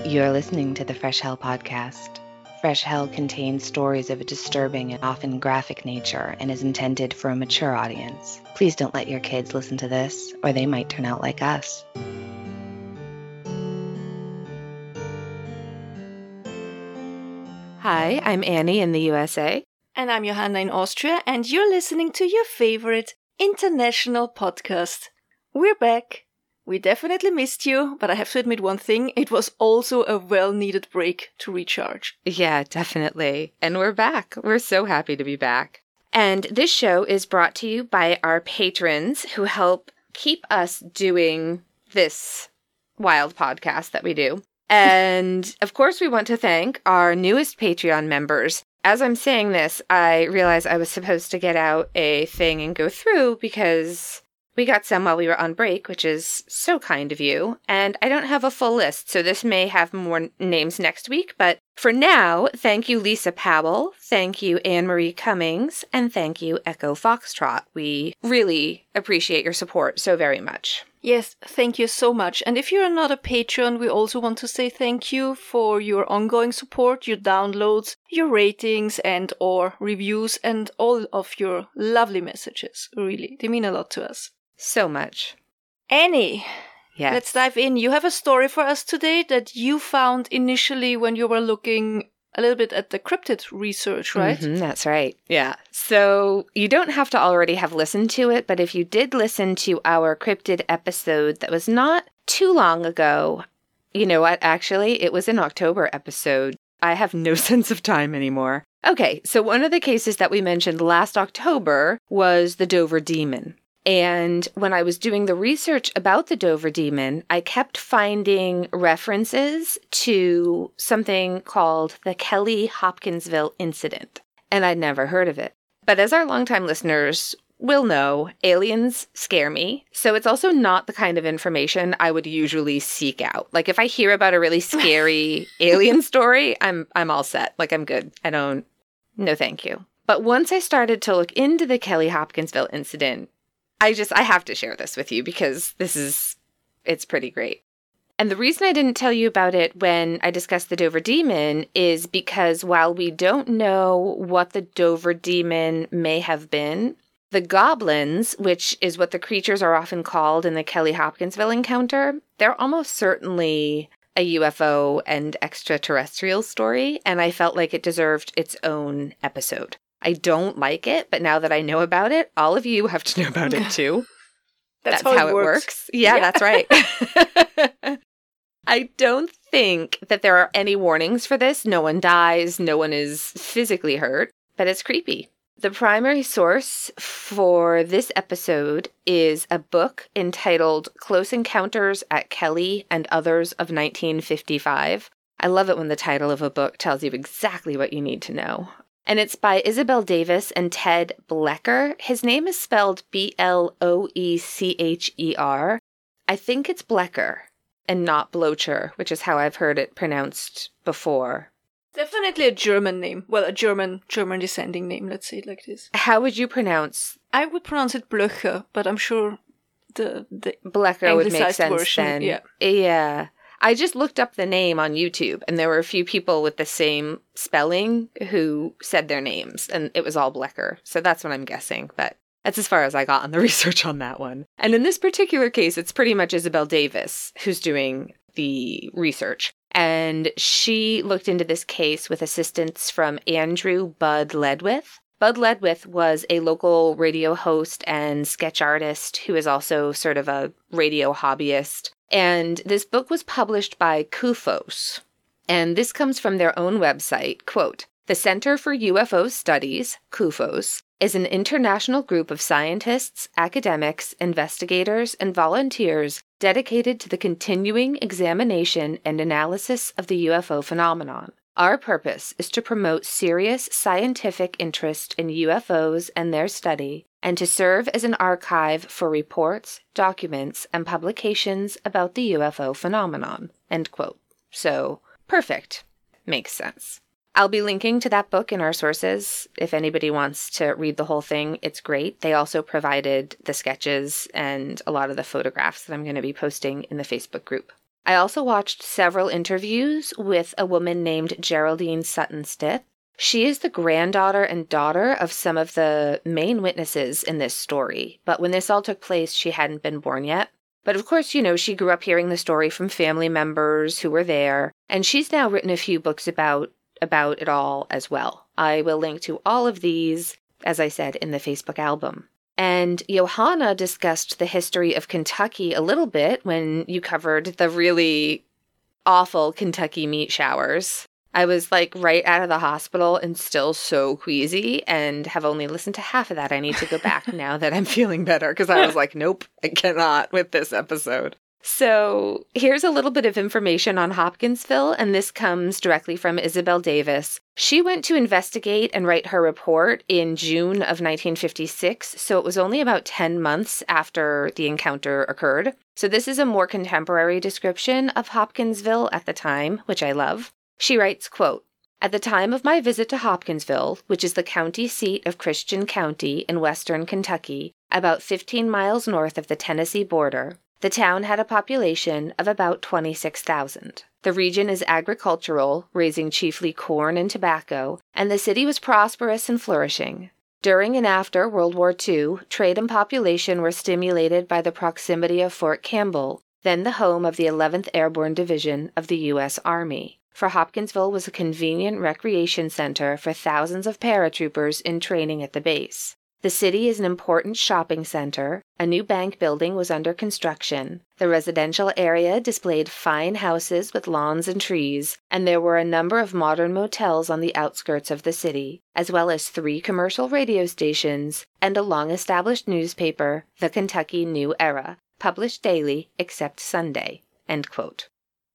You're listening to the Fresh Hell podcast. Fresh Hell contains stories of a disturbing and often graphic nature and is intended for a mature audience. Please don't let your kids listen to this, or they might turn out like us. Hi, I'm Annie in the USA. And I'm Johanna in Austria, and you're listening to your favorite international podcast. We're back. We definitely missed you, but I have to admit one thing, it was also a well-needed break to recharge. Yeah, definitely. And we're back. We're so happy to be back. And this show is brought to you by our patrons who help keep us doing this wild podcast that we do. And of course, we want to thank our newest Patreon members. As I'm saying this, I realize I was supposed to get out a thing and go through because we got some while we were on break, which is so kind of you. And I don't have a full list, so this may have more names next week. But for now, thank you, Lisa Powell. Thank you, Anne-Marie Cummings. And thank you, Echo Foxtrot. We really appreciate your support so very much. Yes, thank you so much. And if you're not a patron, we also want to say thank you for your ongoing support, your downloads, your ratings and or reviews, and all of your lovely messages. Really, they mean a lot to us. So much. Annie, yes. Let's dive in. You have a story for us today that you found initially when you were looking a little bit at the cryptid research, right? Mm-hmm, that's right. Yeah. So you don't have to already have listened to it, but if you did listen to our cryptid episode that was not too long ago, you know what? Actually, it was an October episode. I have no sense of time anymore. Okay, so one of the cases that we mentioned last October was the Dover Demon. And when I was doing the research about the Dover Demon, I kept finding references to something called the Kelly Hopkinsville Incident. And I'd never heard of it. But as our longtime listeners will know, aliens scare me. So it's also not the kind of information I would usually seek out. Like if I hear about a really scary alien story, I'm all set. Like I'm good. No thank you. But once I started to look into the Kelly Hopkinsville Incident, I have to share this with you because it's pretty great. And the reason I didn't tell you about it when I discussed the Dover Demon is because while we don't know what the Dover Demon may have been, the goblins, which is what the creatures are often called in the Kelly Hopkinsville encounter, they're almost certainly a UFO and extraterrestrial story, and I felt like it deserved its own episode. I don't like it, but now that I know about it, all of you have to know about it too. That's how it works. Yeah, that's right. I don't think that there are any warnings for this. No one dies. No one is physically hurt, but it's creepy. The primary source for this episode is a book entitled Close Encounters at Kelly and Others of 1955. I love it when the title of a book tells you exactly what you need to know. And it's by Isabel Davis and Ted Blecher. His name is spelled Bloecher. I think it's Blecher and not Blocher, which is how I've heard it pronounced before. Definitely a German name. Well, a German descending name, let's say it like this. How would you pronounce? I would pronounce it Blöcher, but I'm sure the Blecher would make sense version, then. Yeah. Yeah. I just looked up the name on YouTube, and there were a few people with the same spelling who said their names, and it was all Blecher. So that's what I'm guessing, but that's as far as I got on the research on that one. And in this particular case, it's pretty much Isabel Davis who's doing the research. And she looked into this case with assistance from Andrew Bud Ledwith. Bud Ledwith was a local radio host and sketch artist who is also sort of a radio hobbyist. And this book was published by Kufos. And this comes from their own website. Quote, "The Center for UFO Studies, Kufos, is an international group of scientists, academics, investigators, and volunteers dedicated to the continuing examination and analysis of the UFO phenomenon. Our purpose is to promote serious scientific interest in UFOs and their study, and to serve as an archive for reports, documents, and publications about the UFO phenomenon." End quote. So, perfect. Makes sense. I'll be linking to that book in our sources. If anybody wants to read the whole thing, it's great. They also provided the sketches and a lot of the photographs that I'm going to be posting in the Facebook group. I also watched several interviews with a woman named Geraldine Sutton Stith. She is the granddaughter and daughter of some of the main witnesses in this story, but when this all took place, she hadn't been born yet. But of course, she grew up hearing the story from family members who were there, and she's now written a few books about it all as well. I will link to all of these, as I said, in the Facebook album. And Johanna discussed the history of Kentucky a little bit when you covered the really awful Kentucky meat showers. I was right out of the hospital and still so queasy and have only listened to half of that. I need to go back now that I'm feeling better because I was nope, I cannot with this episode. So here's a little bit of information on Hopkinsville, and this comes directly from Isabel Davis. She went to investigate and write her report in June of 1956, so it was only about 10 months after the encounter occurred. So this is a more contemporary description of Hopkinsville at the time, which I love. She writes, quote, "At the time of my visit to Hopkinsville, which is the county seat of Christian County in western Kentucky, about 15 miles north of the Tennessee border, the town had a population of about 26,000. The region is agricultural, raising chiefly corn and tobacco, and the city was prosperous and flourishing. During and after World War II, trade and population were stimulated by the proximity of Fort Campbell, then the home of the 11th Airborne Division of the U.S. Army. For Hopkinsville was a convenient recreation center for thousands of paratroopers in training at the base. The city is an important shopping center. A new bank building was under construction. The residential area displayed fine houses with lawns and trees, and there were a number of modern motels on the outskirts of the city, as well as 3 commercial radio stations and a long-established newspaper, the Kentucky New Era, published daily except Sunday." End quote.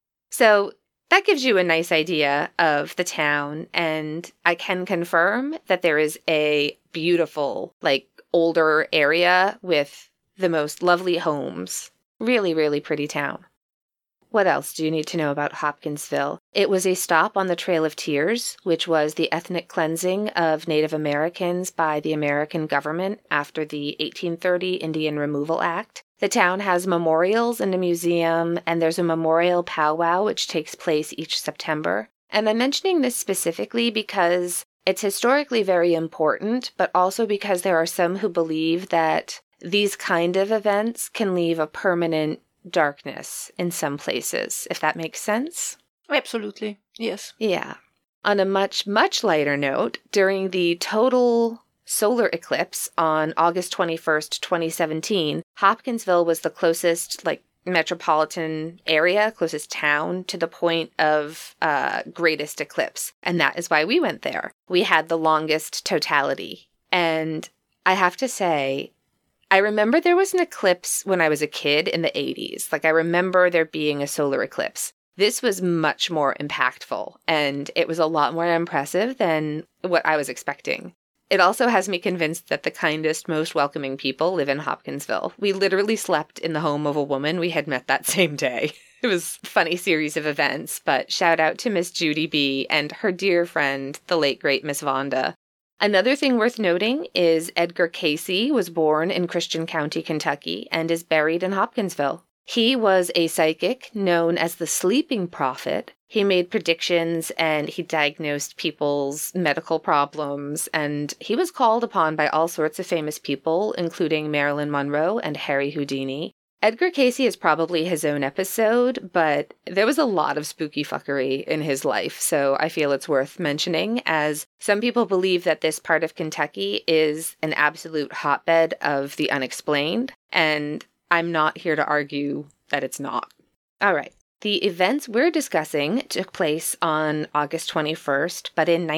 So that gives you a nice idea of the town, and I can confirm that there is a beautiful, older area with the most lovely homes. Really, really pretty town. What else do you need to know about Hopkinsville? It was a stop on the Trail of Tears, which was the ethnic cleansing of Native Americans by the American government after the 1830 Indian Removal Act. The town has memorials and a museum, and there's a memorial powwow which takes place each September. And I'm mentioning this specifically because it's historically very important, but also because there are some who believe that these kind of events can leave a permanent darkness in some places, if that makes sense. Absolutely, yes. Yeah. On a much, much lighter note, during the total solar eclipse on August 21st, 2017, Hopkinsville was the closest, metropolitan area, closest town to the point of greatest eclipse. And that is why we went there. We had the longest totality. And I have to say, I remember there was an eclipse when I was a kid in the 80s. I remember there being a solar eclipse. This was much more impactful, and it was a lot more impressive than what I was expecting. It also has me convinced that the kindest, most welcoming people live in Hopkinsville. We literally slept in the home of a woman we had met that same day. It was a funny series of events, but shout out to Miss Judy B. and her dear friend, the late great Miss Vonda. Another thing worth noting is Edgar Cayce was born in Christian County, Kentucky, and is buried in Hopkinsville. He was a psychic known as the Sleeping Prophet. He made predictions and he diagnosed people's medical problems, and he was called upon by all sorts of famous people, including Marilyn Monroe and Harry Houdini. Edgar Cayce is probably his own episode, but there was a lot of spooky fuckery in his life, so I feel it's worth mentioning, as some people believe that this part of Kentucky is an absolute hotbed of the unexplained, and I'm not here to argue that it's not. All right. The events we're discussing took place on August 21st, but in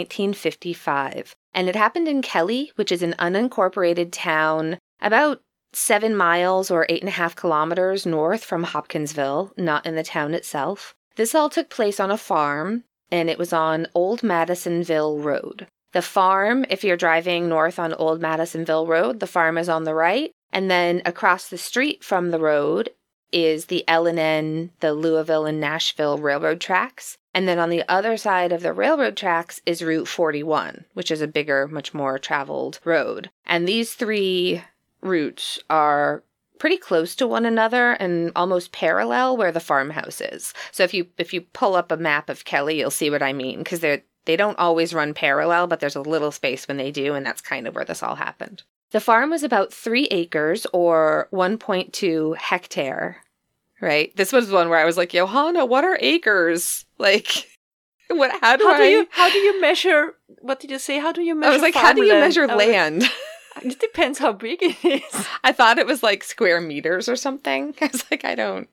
1955, and it happened in Kelly, which is an unincorporated town about 7 miles or 8.5 kilometers north from Hopkinsville, not in the town itself. This all took place on a farm, and it was on Old Madisonville Road. The farm, if you're driving north on Old Madisonville Road, the farm is on the right, and then across the street from the road is the L&N, the Louisville and Nashville railroad tracks. And then on the other side of the railroad tracks is Route 41, which is a bigger, much more traveled road. And these 3 routes are pretty close to one another and almost parallel where the farmhouse is. So if you pull up a map of Kelly, you'll see what I mean, because they don't always run parallel, but there's a little space when they do, and that's kind of where this all happened. The farm was about 3 acres or 1.2 hectare, right? This was one where I was like, Johanna, what are acres? Like, how do you measure, what did you say? How do you measure I was like, how do you measure land? It depends how big it is. I thought it was like square meters or something. I was like, I don't.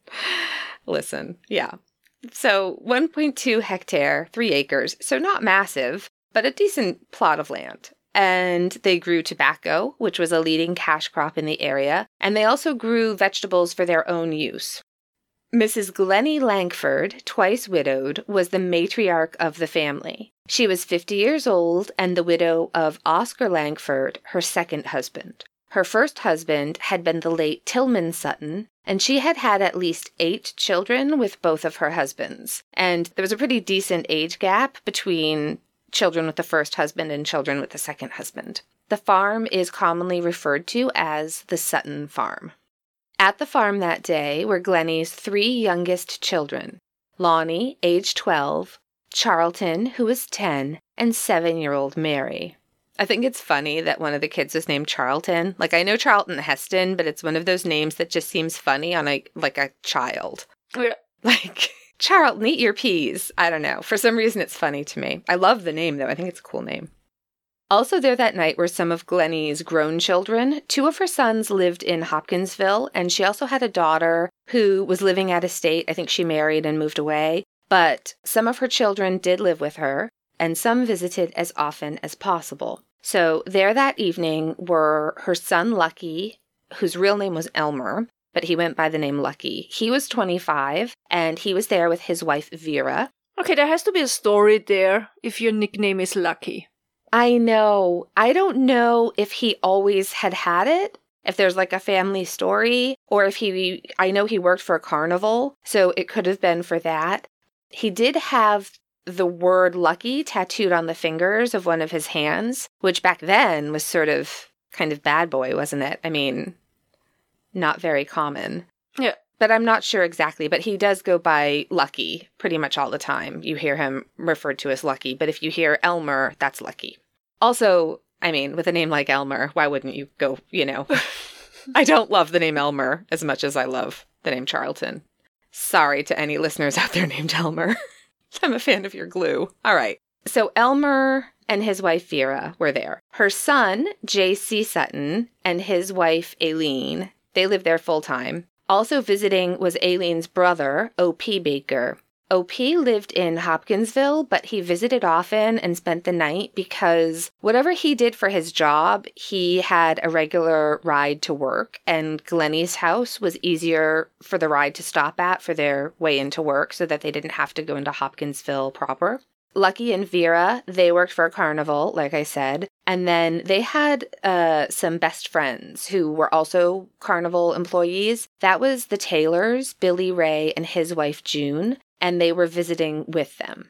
Listen, yeah. So 1.2 hectare, 3 acres. So not massive, but a decent plot of land. And they grew tobacco, which was a leading cash crop in the area. And they also grew vegetables for their own use. Mrs. Glennie Langford, twice widowed, was the matriarch of the family. She was 50 years old and the widow of Oscar Langford, her second husband. Her first husband had been the late Tillman Sutton, and she had had at least 8 children with both of her husbands. And there was a pretty decent age gap between children with the first husband and children with the second husband. The farm is commonly referred to as the Sutton Farm. At the farm that day were Glennie's 3 youngest children, Lonnie, age 12, Charlton, who was 10, and 7-year-old Mary. I think it's funny that one of the kids was named Charlton. Like, I know Charlton Heston, but it's one of those names that just seems funny on a child. Yeah. Like, Charlton, eat your peas. I don't know. For some reason, it's funny to me. I love the name, though. I think it's a cool name. Also there that night were some of Glennie's grown children. 2 of her sons lived in Hopkinsville, and she also had a daughter who was living at a state. I think she married and moved away. But some of her children did live with her, and some visited as often as possible. So there that evening were her son Lucky, whose real name was Elmer, but he went by the name Lucky. He was 25, and he was there with his wife Vera. Okay, there has to be a story there if your nickname is Lucky. I know. I don't know if he always had it, if there's like a family story, or if I know he worked for a carnival, so it could have been for that. He did have the word Lucky tattooed on the fingers of one of his hands, which back then was sort of kind of bad boy, wasn't it? I mean, not very common. Yeah. But I'm not sure exactly, but he does go by Lucky pretty much all the time. You hear him referred to as Lucky, but if you hear Elmer, that's Lucky. Also, I mean, with a name like Elmer, why wouldn't you go, I don't love the name Elmer as much as I love the name Charlton. Sorry to any listeners out there named Elmer. I'm a fan of your glue. All right. So Elmer and his wife Vera were there. Her son, J.C. Sutton, and his wife Aileen, they lived there full time. Also visiting was Aileen's brother, O.P. Baker. O.P. lived in Hopkinsville, but he visited often and spent the night because whatever he did for his job, he had a regular ride to work, and Glennie's house was easier for the ride to stop at for their way into work so that they didn't have to go into Hopkinsville proper. Lucky and Vera, they worked for a carnival, like I said, and then they had some best friends who were also carnival employees. That was the Taylors, Billy Ray, and his wife June, and they were visiting with them.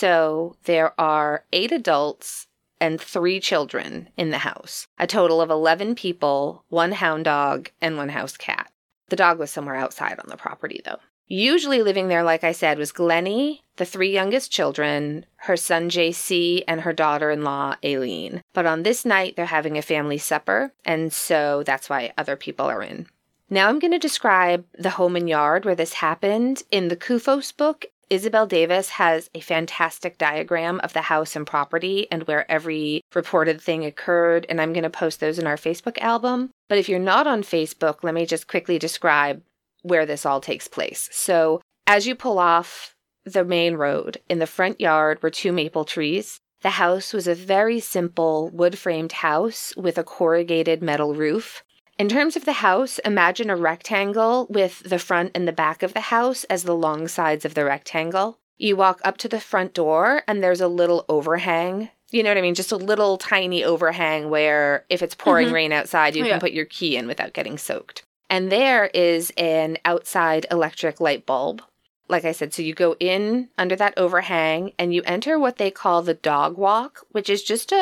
So there are 8 adults and 3 children in the house, a total of 11 people, 1 hound dog, and 1 house cat. The dog was somewhere outside on the property, though. Usually living there, like I said, was Glennie, the 3 youngest children, her son J.C., and her daughter-in-law Aileen. But on this night, they're having a family supper, and so that's why other people are in. Now I'm going to describe the home and yard where this happened. In the Kufos book, Isabel Davis has a fantastic diagram of the house and property and where every reported thing occurred, and I'm going to post those in our Facebook album. But if you're not on Facebook, let me just quickly describe where this all takes place. So as you pull off the main road, in the front yard were 2 maple trees. The house was a very simple wood-framed house with a corrugated metal roof. In terms of the house, imagine a rectangle with the front and the back of the house as the long sides of the rectangle. You walk up to the front door and there's a little overhang. You know what I mean? Just a little tiny overhang where if it's pouring rain outside, you can put your key in without getting soaked. And there is an outside electric light bulb. Like I said, so you go in under that overhang and you enter what they call the dog walk, which is just a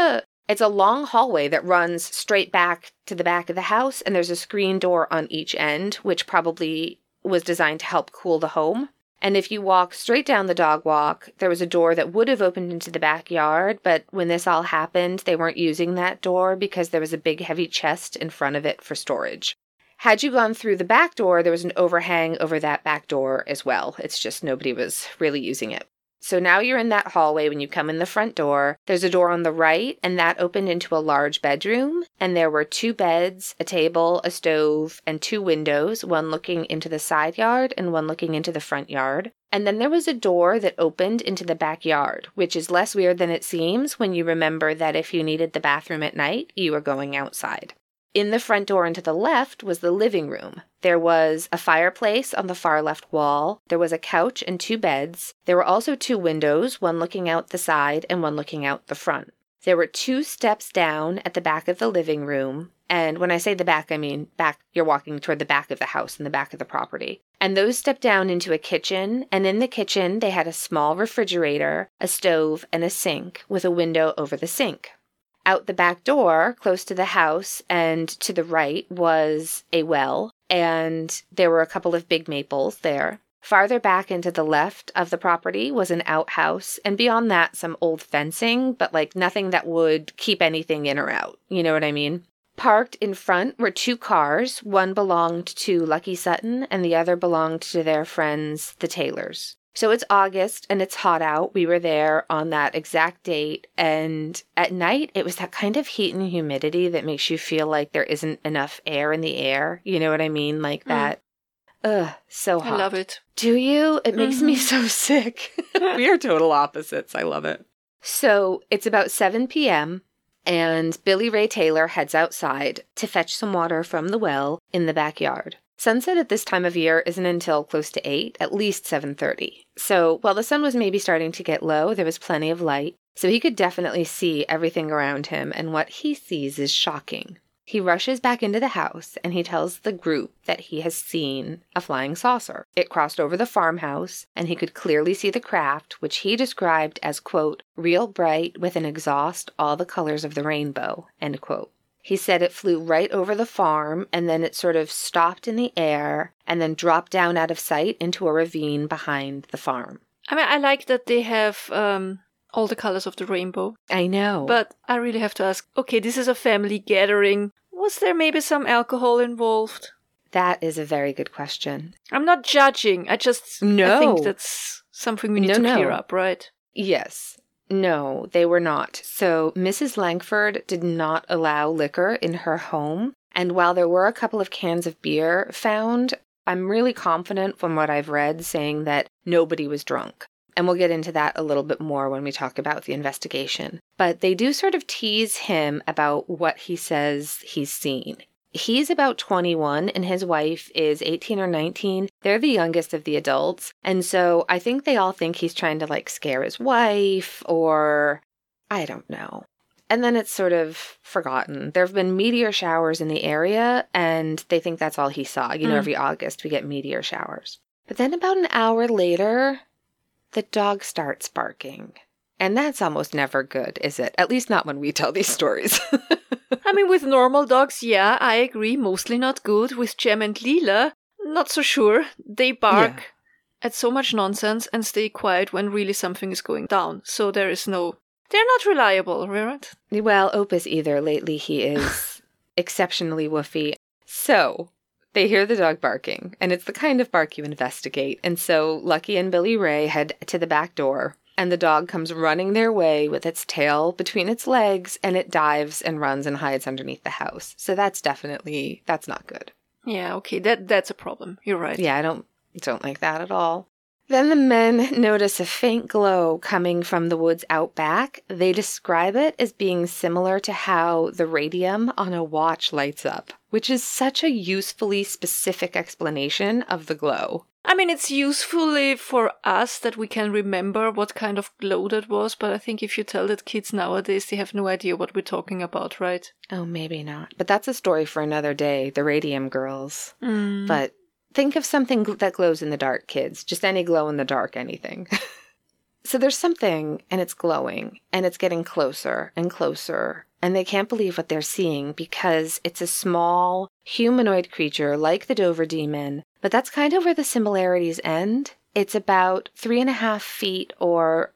It's a long hallway that runs straight back to the back of the house, and there's a screen door on each end, which probably was designed to help cool the home. And if you walk straight down the dog walk, there was a door that would have opened into the backyard, but when this all happened, they weren't using that door because there was a big heavy chest in front of it for storage. Had you gone through the back door, there was an overhang over that back door as well. It's just nobody was really using it. So now you're in that hallway. When you come in the front door, there's a door on the right, and that opened into a large bedroom. And there were 2 beds, a table, a stove, and 2 windows, one looking into the side yard and one looking into the front yard. And then there was a door that opened into the backyard, which is less weird than it seems when you remember that if you needed the bathroom at night, you were going outside. In the front door and to the left was the living room. There was a fireplace on the far left wall. There was a couch and 2 beds. There were also 2 windows, one looking out the side and one looking out the front. There were 2 steps down at the back of the living room. And when I say the back, I mean back, you're walking toward the back of the house and the back of the property. And those stepped down into a kitchen. And in the kitchen, they had a small refrigerator, a stove, and a sink with a window over the sink. Out the back door, close to the house and to the right, was a well, and there were a couple of big maples there. Farther back into the left of the property was an outhouse, and beyond that, some old fencing, but like nothing that would keep anything in or out. You know what I mean? Parked in front were 2 cars. One belonged to Lucky Sutton, and the other belonged to their friends, the Taylors. So it's August and it's hot out. We were there on that exact date. And at night, it was that kind of heat and humidity that makes you feel like there isn't enough air in the air. You know what I mean? Like that. So hot. I love it. Do you? It makes me so sick. We are total opposites. I love it. So it's about 7 p.m. and Billy Ray Taylor heads outside to fetch some water from the well in the backyard. Sunset at this time of year isn't until close to 8, at least 7:30. So while the sun was maybe starting to get low, there was plenty of light. So he could definitely see everything around him, and what he sees is shocking. He rushes back into the house, and he tells the group that he has seen a flying saucer. It crossed over the farmhouse, and he could clearly see the craft, which he described as, quote, real bright with an exhaust all the colors of the rainbow, end quote. He said it flew right over the farm, and then it sort of stopped in the air and then dropped down out of sight into a ravine behind the farm. I mean, I like that they have all the colors of the rainbow. I know. But I really have to ask, okay, this is a family gathering. Was there maybe some alcohol involved? That is a very good question. I'm not judging. I think that's something we need to clear up, right? Yes. No, they were not. So Mrs. Langford did not allow liquor in her home. And while there were a couple of cans of beer found, I'm really confident from what I've read saying that nobody was drunk. And we'll get into that a little bit more when we talk about the investigation. But they do sort of tease him about what he says he's seen. He's about 21 and his wife is 18 or 19. They're the youngest of the adults. And so I think they all think he's trying to like scare his wife or I don't know. And then it's sort of forgotten. There have been meteor showers in the area and they think that's all he saw. You know, every August we get meteor showers. But then about an hour later, the dog starts barking. And that's almost never good, is it? At least not when we tell these stories. I mean, with normal dogs, yeah, I agree, mostly not good. With Jem and Leela, not so sure. They bark at so much nonsense and stay quiet when really something is going down. So they're not reliable, right? Well, Opus either. Lately he is exceptionally woofy. So they hear the dog barking, and it's the kind of bark you investigate. And so Lucky and Billy Ray head to the back door. And the dog comes running their way with its tail between its legs, and it dives and runs and hides underneath the house. So that's not good. Yeah, okay, that's a problem. You're right. Yeah, I don't like that at all. Then the men notice a faint glow coming from the woods out back. They describe it as being similar to how the radium on a watch lights up, which is such a usefully specific explanation of the glow. I mean, it's usefully for us that we can remember what kind of glow that was, but I think if you tell that kids nowadays, they have no idea what we're talking about, right? Oh, maybe not. But that's a story for another day, the radium girls. But think of something that glows in the dark, kids. Just any glow in the dark, anything. So there's something, and it's glowing, and it's getting closer and closer. and they can't believe what they're seeing because it's a small humanoid creature like the Dover demon, but that's kind of where the similarities end. It's about 3.5 feet or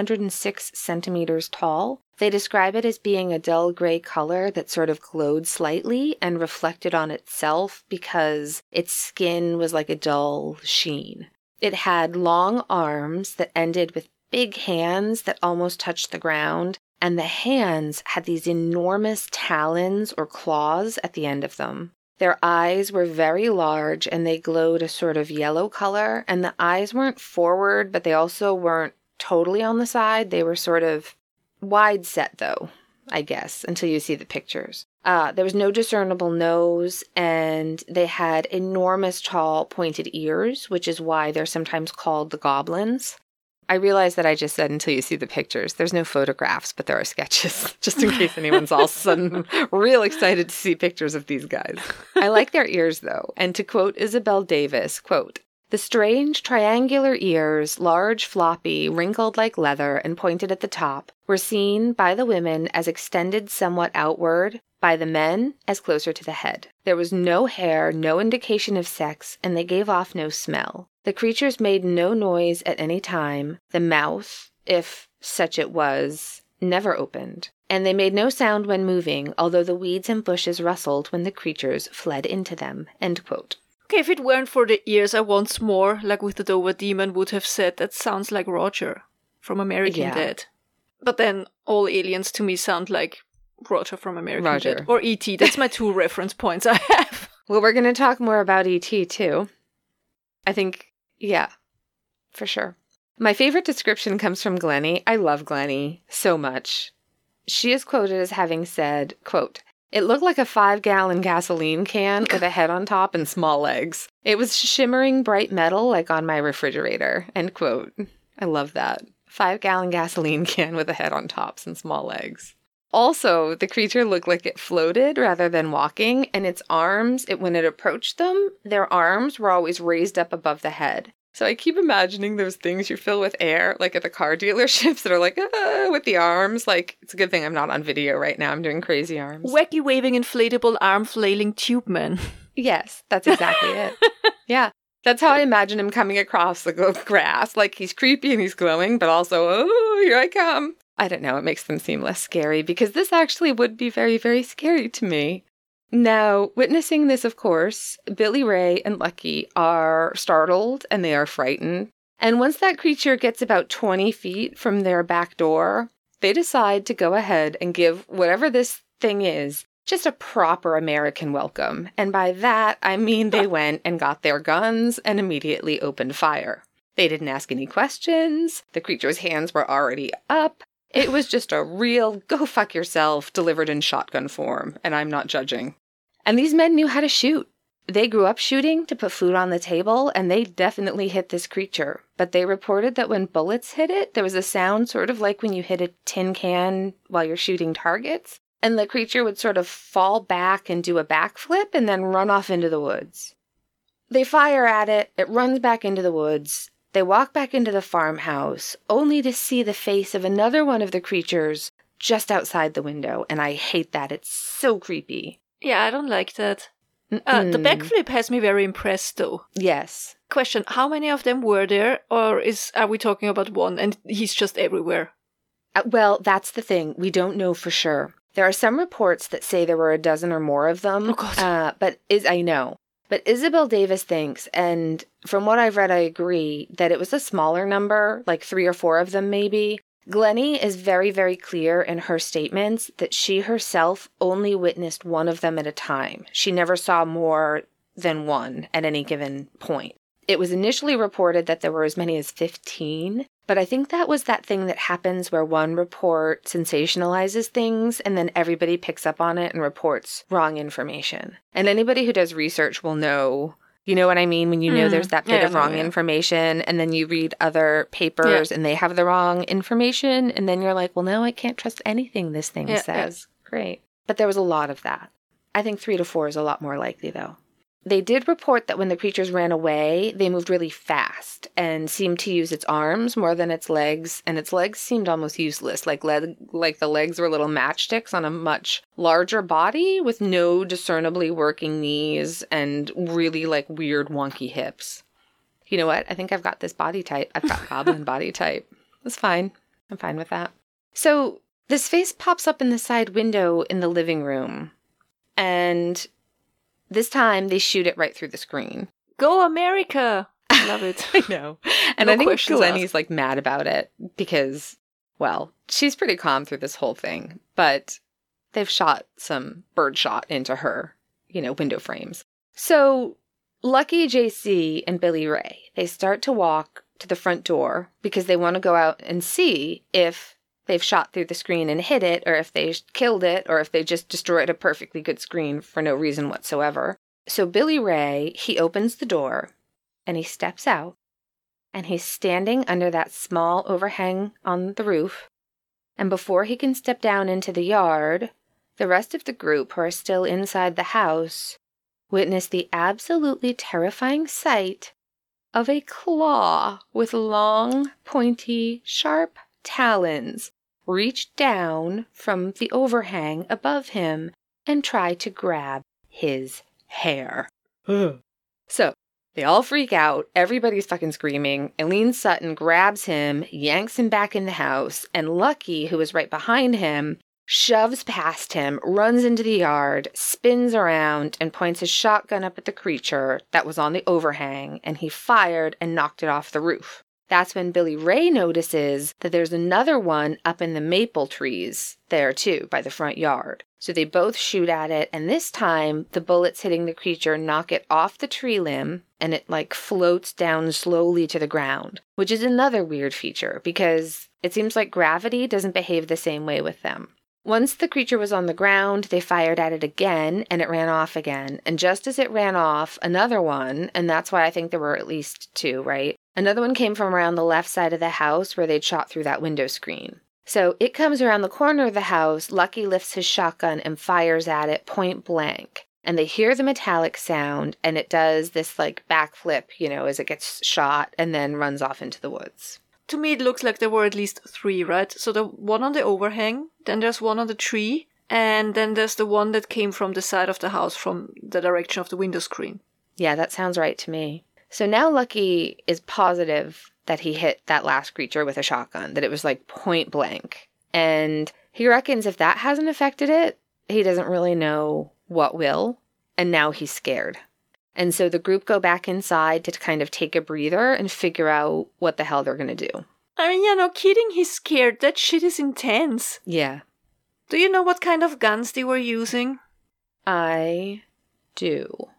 106 centimeters tall. They describe it as being a dull gray color that sort of glowed slightly and reflected on itself because its skin was like a dull sheen. It had long arms that ended with big hands that almost touched the ground, and the hands had these enormous talons or claws at the end of them. Their eyes were very large and they glowed a sort of yellow color, and the eyes weren't forward, but they also weren't totally on the side. They were sort of wide set, though, I guess, until you see the pictures. There was no discernible nose, and they had enormous tall pointed ears, which is why they're sometimes called the goblins. I realize that I just said until you see the pictures. There's no photographs, but there are sketches, just in case anyone's all of a sudden real excited to see pictures of these guys. I like their ears, though, and to quote Isabel Davis, quote, "The strange triangular ears, large, floppy, wrinkled like leather, and pointed at the top, were seen by the women as extended somewhat outward, by the men as closer to the head. There was no hair, no indication of sex, and they gave off no smell. The creatures made no noise at any time. The mouth, if such it was, never opened. And they made no sound when moving, although the weeds and bushes rustled when the creatures fled into them." End quote. Okay, if it weren't for the ears, I once more, like with the Dover demon, would have said that sounds like Roger from American Dad. But then all aliens to me sound like Roger from American Dad. Or E.T. That's my 2 reference points I have. Well, we're going to talk more about E.T. too. I think, yeah, for sure. My favorite description comes from Glennie. I love Glennie so much. She is quoted as having said, quote, "It looked like a 5-gallon gasoline can with a head on top and small legs. It was shimmering bright metal like on my refrigerator." End quote. I love that. 5-gallon gasoline can with a head on tops and small legs. Also, the creature looked like it floated rather than walking, and its arms, when it approached them, their arms were always raised up above the head. So I keep imagining those things you fill with air, like at the car dealerships that are like, with the arms. Like, it's a good thing I'm not on video right now. I'm doing crazy arms. Wacky waving inflatable arm flailing tube man. Yes, that's exactly it. Yeah. That's how I imagine him coming across the grass. Like, he's creepy and he's glowing, but also, oh, here I come. I don't know. It makes them seem less scary because this actually would be very, very scary to me. Now, witnessing this, of course, Billy Ray and Lucky are startled and they are frightened. And once that creature gets about 20 feet from their back door, they decide to go ahead and give whatever this thing is just a proper American welcome. And by that, I mean they went and got their guns and immediately opened fire. They didn't ask any questions. The creature's hands were already up. It was just a real go fuck yourself delivered in shotgun form, and I'm not judging. And these men knew how to shoot. They grew up shooting to put food on the table, and they definitely hit this creature. But they reported that when bullets hit it, there was a sound sort of like when you hit a tin can while you're shooting targets, and the creature would sort of fall back and do a backflip and then run off into the woods. They fire at it, it runs back into the woods. They walk back into the farmhouse, only to see the face of another one of the creatures just outside the window, and I hate that. It's so creepy. Yeah, I don't like that. The backflip has me very impressed, though. Yes. Question, how many of them were there, or are we talking about one, and he's just everywhere? Well, that's the thing. We don't know for sure. There are some reports that say there were a dozen or more of them. Oh, God. I know. But Isabel Davis thinks, and from what I've read, I agree, that it was a smaller number, like 3 or 4 of them maybe. Glennie is very, very clear in her statements that she herself only witnessed one of them at a time. She never saw more than one at any given point. It was initially reported that there were as many as 15, but I think that was that thing that happens where one report sensationalizes things and then everybody picks up on it and reports wrong information. And anybody who does research will know, you know what I mean? When you know there's that bit of wrong information and then you read other papers and they have the wrong information and then you're like, well, no, I can't trust anything this thing says. Great. But there was a lot of that. I think 3 to 4 is a lot more likely, though. They did report that when the creatures ran away, they moved really fast and seemed to use its arms more than its legs, and its legs seemed almost useless, like the legs were little matchsticks on a much larger body with no discernibly working knees and really weird wonky hips. You know what? I think I've got this body type. I've got goblin body type. That's fine. I'm fine with that. So this face pops up in the side window in the living room, and this time they shoot it right through the screen. Go America! Love it. I know. And no, I think Glennie's mad about it because, well, she's pretty calm through this whole thing, but they've shot some birdshot into her, window frames. So Lucky, JC, and Billy Ray, they start to walk to the front door because they want to go out and see if they've shot through the screen and hit it, or if they killed it, or if they just destroyed a perfectly good screen for no reason whatsoever. So Billy Ray, he opens the door, and he steps out, and he's standing under that small overhang on the roof, and before he can step down into the yard, the rest of the group who are still inside the house witness the absolutely terrifying sight of a claw with long, pointy, sharp talons reach down from the overhang above him and try to grab his hair. So they all freak out. Everybody's fucking screaming. Eileen Sutton grabs him, yanks him back in the house, and Lucky, who is right behind him, shoves past him, runs into the yard, spins around, and points his shotgun up at the creature that was on the overhang, and he fired and knocked it off the roof. That's when Billy Ray notices that there's another one up in the maple trees there too, by the front yard. So they both shoot at it, and this time the bullets hitting the creature knock it off the tree limb, and it floats down slowly to the ground, which is another weird feature because it seems like gravity doesn't behave the same way with them. Once the creature was on the ground, they fired at it again, and it ran off again. And just as it ran off, another one, and that's why I think there were at least two, right? Another one came from around the left side of the house where they'd shot through that window screen. So it comes around the corner of the house, Lucky lifts his shotgun and fires at it point blank. And they hear the metallic sound, and it does this backflip, as it gets shot, and then runs off into the woods. To me, it looks like there were at least three, right? So the one on the overhang, then there's one on the tree, and then there's the one that came from the side of the house from the direction of the window screen. Yeah, that sounds right to me. So now Lucky is positive that he hit that last creature with a shotgun, that it was point blank. And he reckons if that hasn't affected it, he doesn't really know what will. And now he's scared. And so the group go back inside to kind of take a breather and figure out what the hell they're going to do. I mean, no kidding, he's scared. That shit is intense. Yeah. Do you know what kind of guns they were using? I do.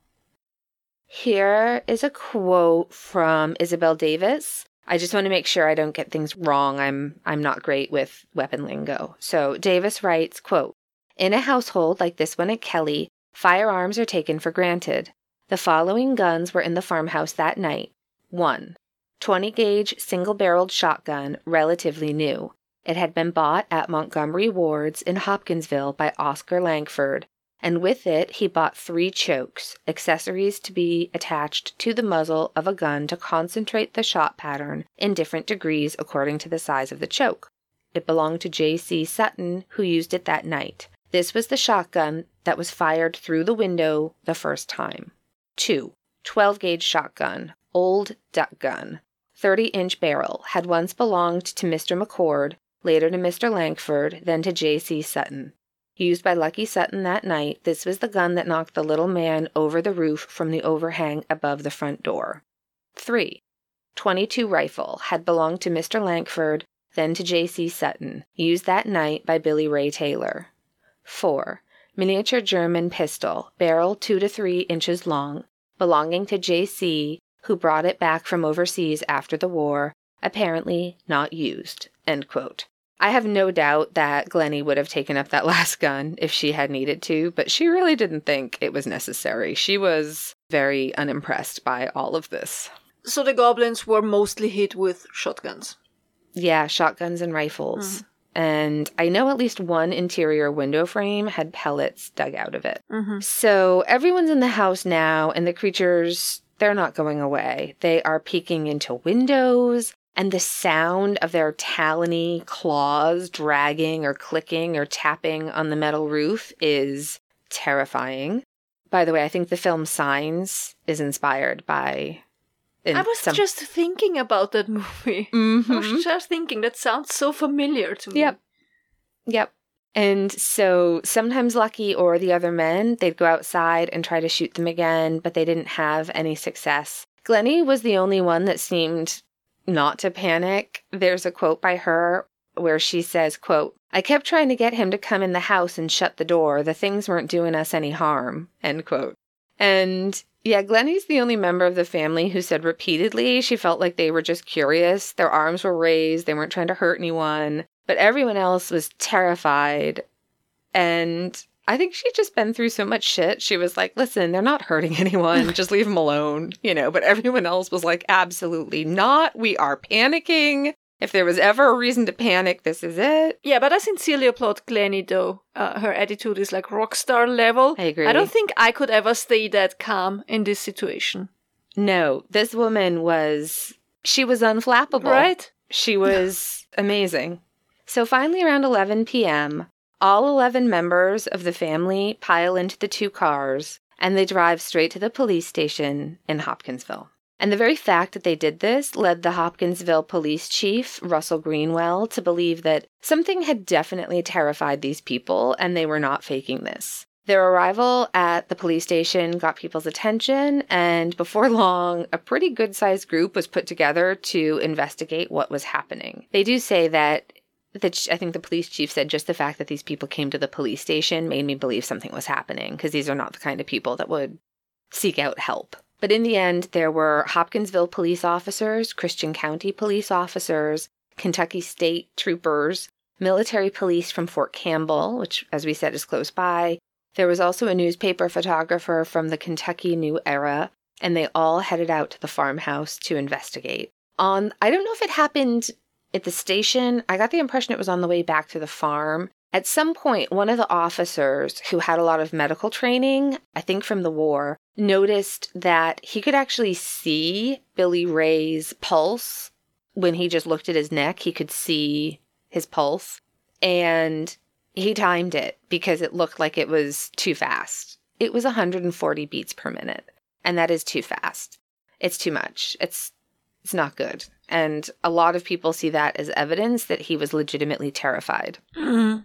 Here is a quote from Isabel Davis. I just want to make sure I don't get things wrong. I'm not great with weapon lingo. So Davis writes, quote, "In a household like this one at Kelly, firearms are taken for granted. The following guns were in the farmhouse that night. 1. 20-gauge single-barreled shotgun, relatively new. It had been bought at Montgomery Ward's in Hopkinsville by Oscar Langford, and with it he bought 3 chokes, accessories to be attached to the muzzle of a gun to concentrate the shot pattern in different degrees according to the size of the choke. It belonged to J.C. Sutton, who used it that night. This was the shotgun that was fired through the window the first time. 2. 12-gauge shotgun, old duck gun. 30-inch barrel, had once belonged to Mr. McCord, later to Mr. Langford, then to J.C. Sutton. Used by Lucky Sutton that night, this was the gun that knocked the little man over the roof from the overhang above the front door. 3. 22 rifle, had belonged to Mr. Langford, then to J.C. Sutton. Used that night by Billy Ray Taylor. 4. Miniature German pistol, barrel 2 to 3 inches long, belonging to J.C., who brought it back from overseas after the war, apparently not used." End quote. I have no doubt that Glennie would have taken up that last gun if she had needed to, but she really didn't think it was necessary. She was very unimpressed by all of this. So the goblins were mostly hit with shotguns? Yeah, shotguns and rifles. and I know at least one interior window frame had pellets dug out of it. Mm-hmm. So everyone's in the house now, and the creatures, they're not going away. They are peeking into windows, and the sound of their talony claws dragging or clicking or tapping on the metal roof is terrifying. By the way, I think the film Signs is inspired by... I was just thinking about that movie. Mm-hmm. I was just thinking, that sounds so familiar to me. Yep. And so sometimes Lucky or the other men, they'd go outside and try to shoot them again, but they didn't have any success. Glennie was the only one that seemed not to panic. There's a quote by her where she says, quote, "I kept trying to get him to come in the house and shut the door. The things weren't doing us any harm," end quote. And yeah, Glennie's the only member of the family who said repeatedly she felt like they were just curious. Their arms were raised. They weren't trying to hurt anyone. But everyone else was terrified. And I think she'd just been through so much shit. She was like, listen, they're not hurting anyone. Just leave them alone. But everyone else was like, absolutely not. We are panicking. If there was ever a reason to panic, this is it. Yeah, but I sincerely applaud Glennie, though. Her attitude is like rock star level. I agree. I don't think I could ever stay that calm in this situation. No, this woman she was unflappable. Right? She was amazing. So finally around 11 p.m., all 11 members of the family pile into the 2 cars, and they drive straight to the police station in Hopkinsville. And the very fact that they did this led the Hopkinsville police chief, Russell Greenwell, to believe that something had definitely terrified these people, and they were not faking this. Their arrival at the police station got people's attention, and before long, a pretty good-sized group was put together to investigate what was happening. They do say that I think the police chief said just the fact that these people came to the police station made me believe something was happening, because these are not the kind of people that would seek out help. But in the end, there were Hopkinsville police officers, Christian County police officers, Kentucky State troopers, military police from Fort Campbell, which, as we said, is close by. There was also a newspaper photographer from the Kentucky New Era, and they all headed out to the farmhouse to investigate. I don't know if it happened at the station. I got the impression it was on the way back to the farm. At some point, one of the officers who had a lot of medical training, I think from the war, noticed that he could actually see Billy Ray's pulse. When he just looked at his neck, he could see his pulse. And he timed it because it looked like it was too fast. It was 140 beats per minute. And that is too fast. It's too much. It's not good. And a lot of people see that as evidence that he was legitimately terrified. Mm-hmm.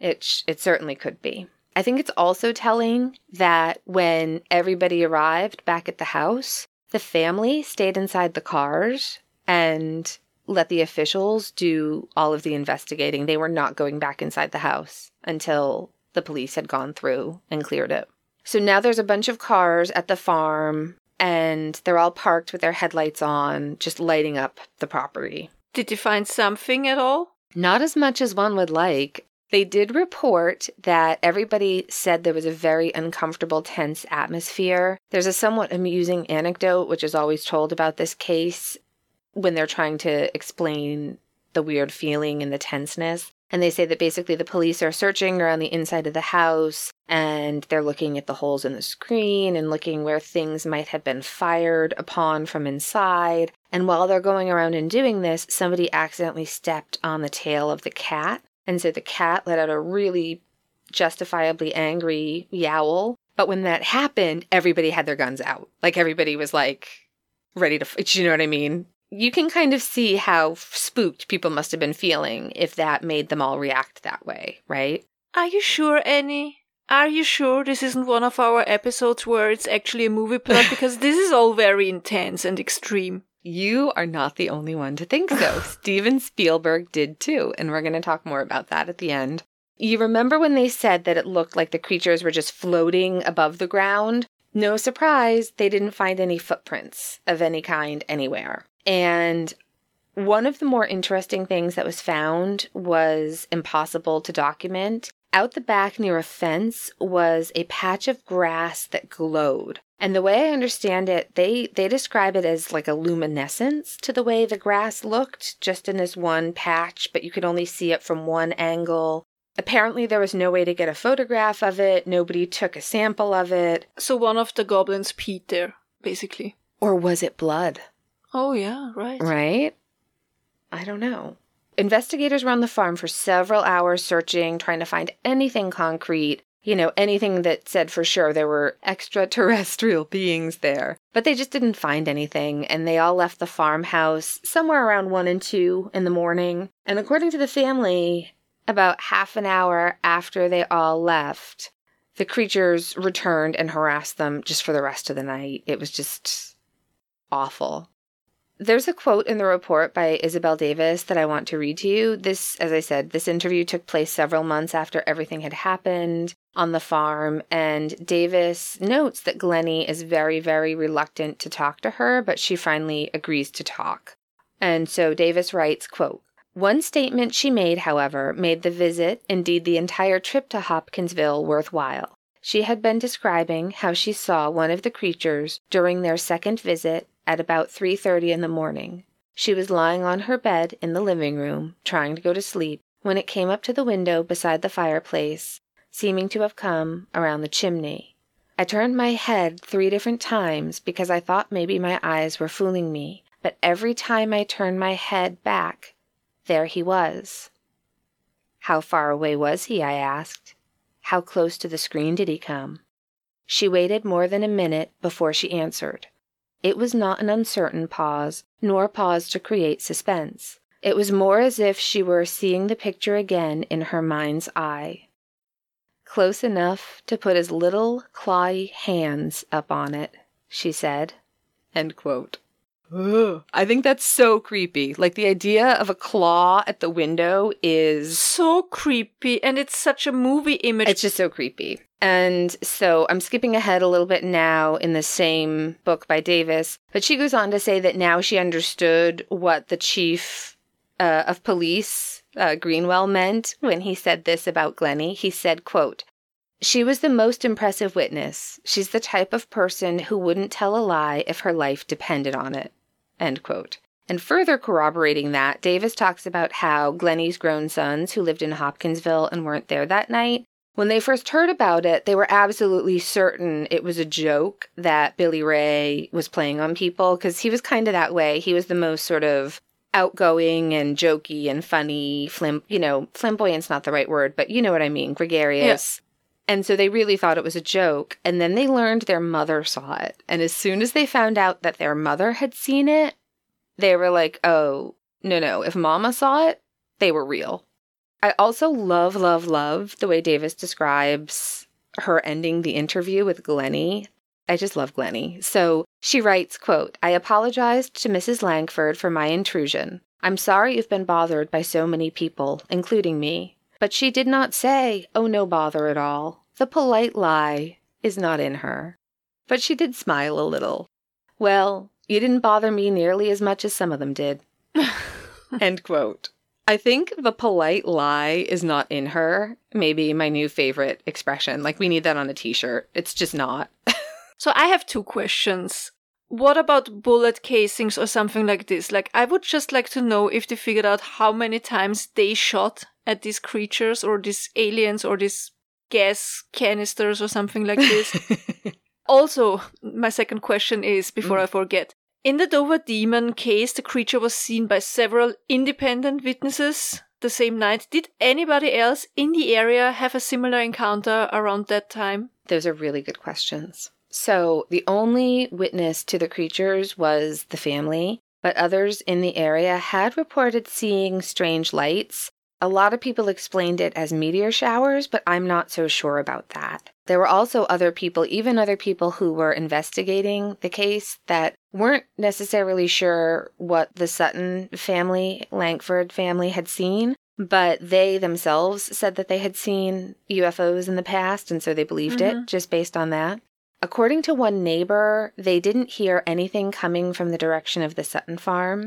It certainly could be. I think it's also telling that when everybody arrived back at the house, the family stayed inside the cars and let the officials do all of the investigating. They were not going back inside the house until the police had gone through and cleared it. So now there's a bunch of cars at the farm, and they're all parked with their headlights on, just lighting up the property. Did you find something at all? Not as much as one would like. They did report that everybody said there was a very uncomfortable, tense atmosphere. There's a somewhat amusing anecdote, which is always told about this case when they're trying to explain the weird feeling and the tenseness. And they say that basically the police are searching around the inside of the house, and they're looking at the holes in the screen and looking where things might have been fired upon from inside. And while they're going around and doing this, somebody accidentally stepped on the tail of the cat. And so the cat let out a really justifiably angry yowl. But when that happened, everybody had their guns out. Like, everybody was, like, ready to fight. You know what I mean? You can kind of see how spooked people must have been feeling if that made them all react that way, right? Are you sure, Annie? Are you sure this isn't one of our episodes where it's actually a movie plot? Because this is all very intense and extreme. You are not the only one to think so. Steven Spielberg did too, and we're going to talk more about that at the end. You remember when they said that it looked like the creatures were just floating above the ground? No surprise, they didn't find any footprints of any kind anywhere. And one of the more interesting things that was found was impossible to document. Out the back near a fence was a patch of grass that glowed. And the way I understand it, they describe it as like a luminescence to the way the grass looked, just in this one patch, but you could only see it from one angle. Apparently there was no way to get a photograph of it. Nobody took a sample of it. So one of the goblins peed there, basically. Or was it blood? Oh, yeah, right. Right? I don't know. Investigators were on the farm for several hours searching, trying to find anything concrete, anything that said for sure there were extraterrestrial beings there. But they just didn't find anything, and they all left the farmhouse somewhere around 1 and 2 in the morning. And according to the family, about half an hour after they all left, the creatures returned and harassed them just for the rest of the night. It was just awful. There's a quote in the report by Isabel Davis that I want to read to you. This, as I said, this interview took place several months after everything had happened on the farm, and Davis notes that Glennie is very, very reluctant to talk to her, but she finally agrees to talk. And so Davis writes, quote, "One statement she made, however, made the visit, indeed the entire trip to Hopkinsville, worthwhile. She had been describing how she saw one of the creatures during their second visit at about 3:30 in the morning. She was lying on her bed in the living room, trying to go to sleep, when it came up to the window beside the fireplace, seeming to have come around the chimney. I turned my head 3 different times because I thought maybe my eyes were fooling me, but every time I turned my head back, there he was." "How far away was he?" I asked. "How close to the screen did he come?" She waited more than a minute before she answered. It was not an uncertain pause, nor a pause to create suspense. It was more as if she were seeing the picture again in her mind's eye. "Close enough to put his little clawy hands up on it," she said. End quote. Ugh. I think that's so creepy. Like, the idea of a claw at the window is so creepy, and it's such a movie image. It's just so creepy. And so I'm skipping ahead a little bit now in the same book by Davis, but she goes on to say that now she understood what the chief of police, Greenwell, meant when he said this about Glennie. He said, quote, "She was the most impressive witness. She's the type of person who wouldn't tell a lie if her life depended on it." End quote. And further corroborating that, Davis talks about how Glennie's grown sons who lived in Hopkinsville and weren't there that night, when they first heard about it, they were absolutely certain it was a joke that Billy Ray was playing on people, because he was kind of that way. He was the most sort of outgoing and jokey and funny, flamboyant's not the right word, but you know what I mean, gregarious. Yeah. And so they really thought it was a joke. And then they learned their mother saw it. And as soon as they found out that their mother had seen it, they were like, oh, no, if Mama saw it, they were real. I also love the way Davis describes her ending the interview with Glennie. I just love Glennie. So she writes, quote, "I apologized to Mrs. Langford for my intrusion. I'm sorry you've been bothered by so many people, including me. But she did not say, oh, no bother at all. The polite lie is not in her. But she did smile a little. Well, you didn't bother me nearly as much as some of them did." End quote. I think the polite lie is not in her. Maybe my new favorite expression. Like, we need that on a t-shirt. It's just not. So I have 2 questions. What about bullet casings or something like this? Like, I would just like to know if they figured out how many times they shot at these creatures or these aliens or these gas canisters or something like this. Also, my second question is, before I forget, in the Dover Demon case, the creature was seen by several independent witnesses the same night. Did anybody else in the area have a similar encounter around that time? Those are really good questions. So the only witness to the creatures was the family, but others in the area had reported seeing strange lights. A lot of people explained it as meteor showers, but I'm not so sure about that. There were also other people who were investigating the case that weren't necessarily sure what the Sutton family, Langford family, had seen, but they themselves said that they had seen UFOs in the past, and so they believed it just based on that. According to one neighbor, they didn't hear anything coming from the direction of the Sutton farm.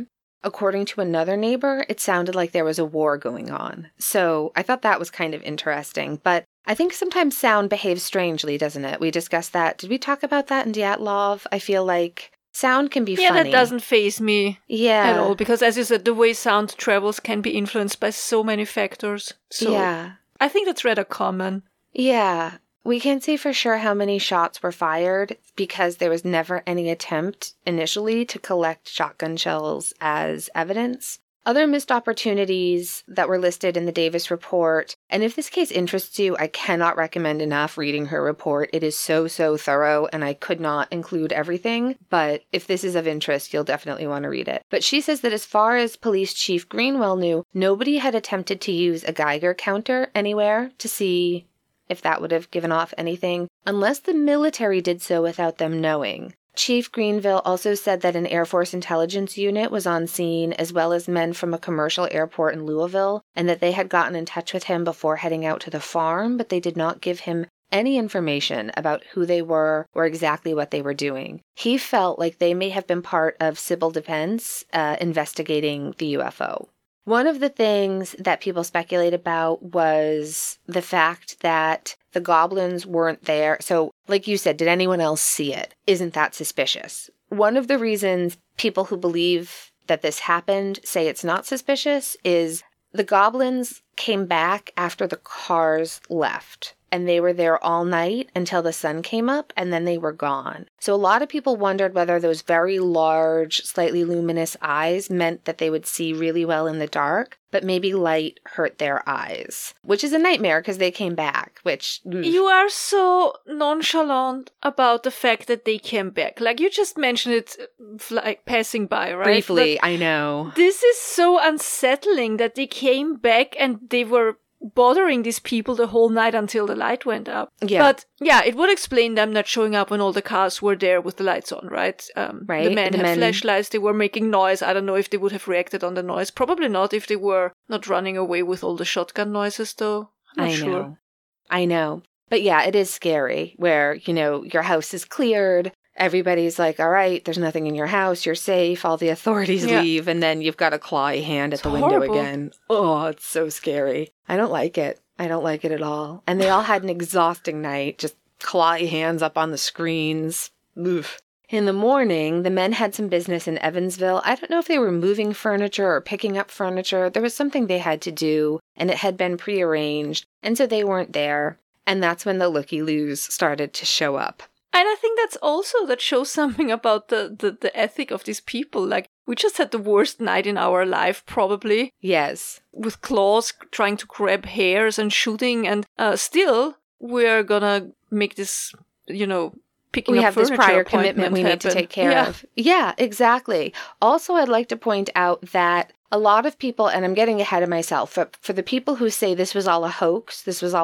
according to another neighbor, it sounded like there was a war going on. So I thought that was kind of interesting. But I think sometimes sound behaves strangely, doesn't it? We discussed that. Did we talk about that in Dyatlov? I feel like sound can be funny. Yeah, that doesn't faze me at all. Because as you said, the way sound travels can be influenced by so many factors. So I think that's rather common. Yeah. We can't say for sure how many shots were fired because there was never any attempt initially to collect shotgun shells as evidence. Other missed opportunities that were listed in the Davis report, and if this case interests you, I cannot recommend enough reading her report. It is so thorough, and I could not include everything, but if this is of interest, you'll definitely want to read it. But she says that as far as Police Chief Greenwell knew, nobody had attempted to use a Geiger counter anywhere to see if that would have given off anything, unless the military did so without them knowing. Chief Greenville also said that an Air Force intelligence unit was on scene, as well as men from a commercial airport in Louisville, and that they had gotten in touch with him before heading out to the farm, but they did not give him any information about who they were or exactly what they were doing. He felt like they may have been part of civil defense investigating the UFO. One of the things that people speculate about was the fact that the goblins weren't there. So, like you said, did anyone else see it? Isn't that suspicious? One of the reasons people who believe that this happened say it's not suspicious is the goblins came back after the cars left. And they were there all night until the sun came up, and then they were gone. So a lot of people wondered whether those very large, slightly luminous eyes meant that they would see really well in the dark, but maybe light hurt their eyes, which is a nightmare because they came back, which... You are so nonchalant about the fact that they came back. Like, you just mentioned it, like, passing by, right? Briefly, but I know. This is so unsettling that they came back and they were bothering these people the whole night until the light went up. Yeah. But yeah, it would explain them not showing up when all the cars were there with the lights on, right? Right. The men had flashlights, they were making noise. I don't know if they would have reacted on the noise. Probably not if they were not running away with all the shotgun noises, though. I'm not sure. I know. But yeah, it is scary where, your house is cleared. Everybody's like, all right, there's nothing in your house. You're safe. All the authorities leave. And then you've got a clawy hand at the window again. Oh, it's so scary. I don't like it. I don't like it at all. And they all had an exhausting night, just clawy hands up on the screens. Oof. In the morning, the men had some business in Evansville. I don't know if they were moving furniture or picking up furniture. There was something they had to do, and it had been prearranged. And so they weren't there. And that's when the looky-loos started to show up. And I think that shows something about the ethic of these people. Like, we just had the worst night in our life, probably. Yes. With claws trying to grab hairs and shooting. And still, we're gonna make this, picking up furniture. We have this prior commitment we need to take care of. Yeah, exactly. Also, I'd like to point out that a lot of people, and I'm getting ahead of myself, but for the people who say this was all a hoax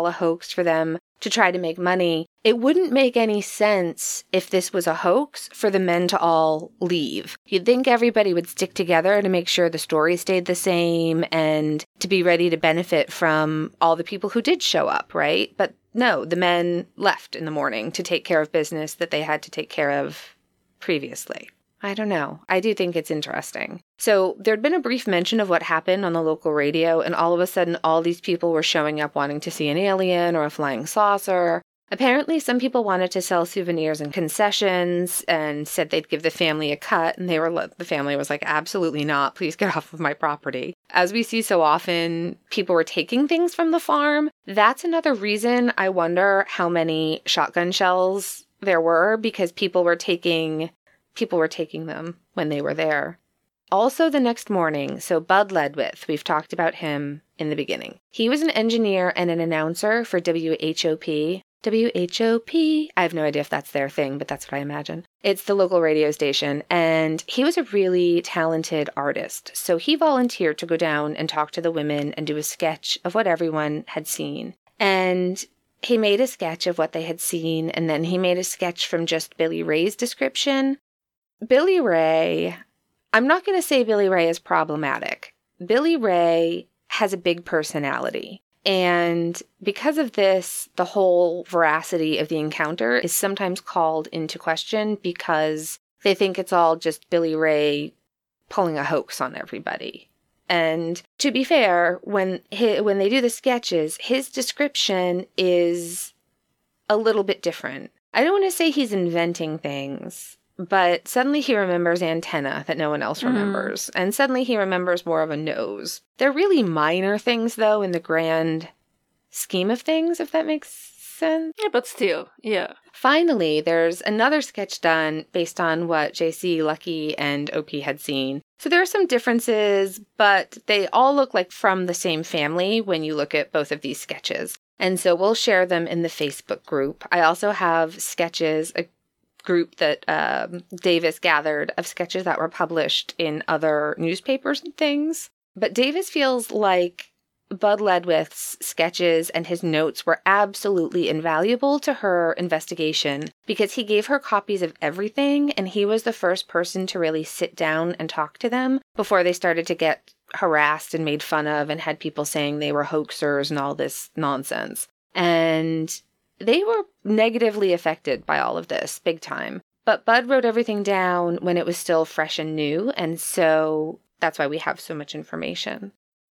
for them to try to make money, it wouldn't make any sense if this was a hoax for the men to all leave. You'd think everybody would stick together to make sure the story stayed the same and to be ready to benefit from all the people who did show up, right? But no, the men left in the morning to take care of business that they had to take care of previously. I don't know. I do think it's interesting. So there'd been a brief mention of what happened on the local radio, and all of a sudden all these people were showing up wanting to see an alien or a flying saucer. Apparently some people wanted to sell souvenirs and concessions and said they'd give the family a cut, and the family was like, absolutely not. Please get off of my property. As we see so often, people were taking things from the farm. That's another reason I wonder how many shotgun shells there were, because people were taking them when they were there. Also the next morning, so Bud Ledwith, we've talked about him in the beginning. He was an engineer and an announcer for WHOP. WHOP. I have no idea if that's their thing, but that's what I imagine. It's the local radio station, and he was a really talented artist. So he volunteered to go down and talk to the women and do a sketch of what everyone had seen. And he made a sketch of what they had seen, and then he made a sketch from just Billy Ray's description. Billy Ray, I'm not going to say Billy Ray is problematic. Billy Ray has a big personality. And because of this, the whole veracity of the encounter is sometimes called into question because they think it's all just Billy Ray pulling a hoax on everybody. And to be fair, when they do the sketches, his description is a little bit different. I don't want to say he's inventing things, but suddenly he remembers antenna that no one else remembers. And suddenly he remembers more of a nose. They're really minor things, though, in the grand scheme of things, if that makes sense. Yeah, but still, yeah. Finally, there's another sketch done based on what JC, Lucky, and OP had seen. So there are some differences, but they all look like from the same family when you look at both of these sketches. And so we'll share them in the Facebook group. I also have sketches, a group that Davis gathered of sketches that were published in other newspapers and things. But Davis feels like Bud Ledwith's sketches and his notes were absolutely invaluable to her investigation because he gave her copies of everything, and he was the first person to really sit down and talk to them before they started to get harassed and made fun of and had people saying they were hoaxers and all this nonsense. And they were negatively affected by all of this, big time. But Bud wrote everything down when it was still fresh and new, and so that's why we have so much information.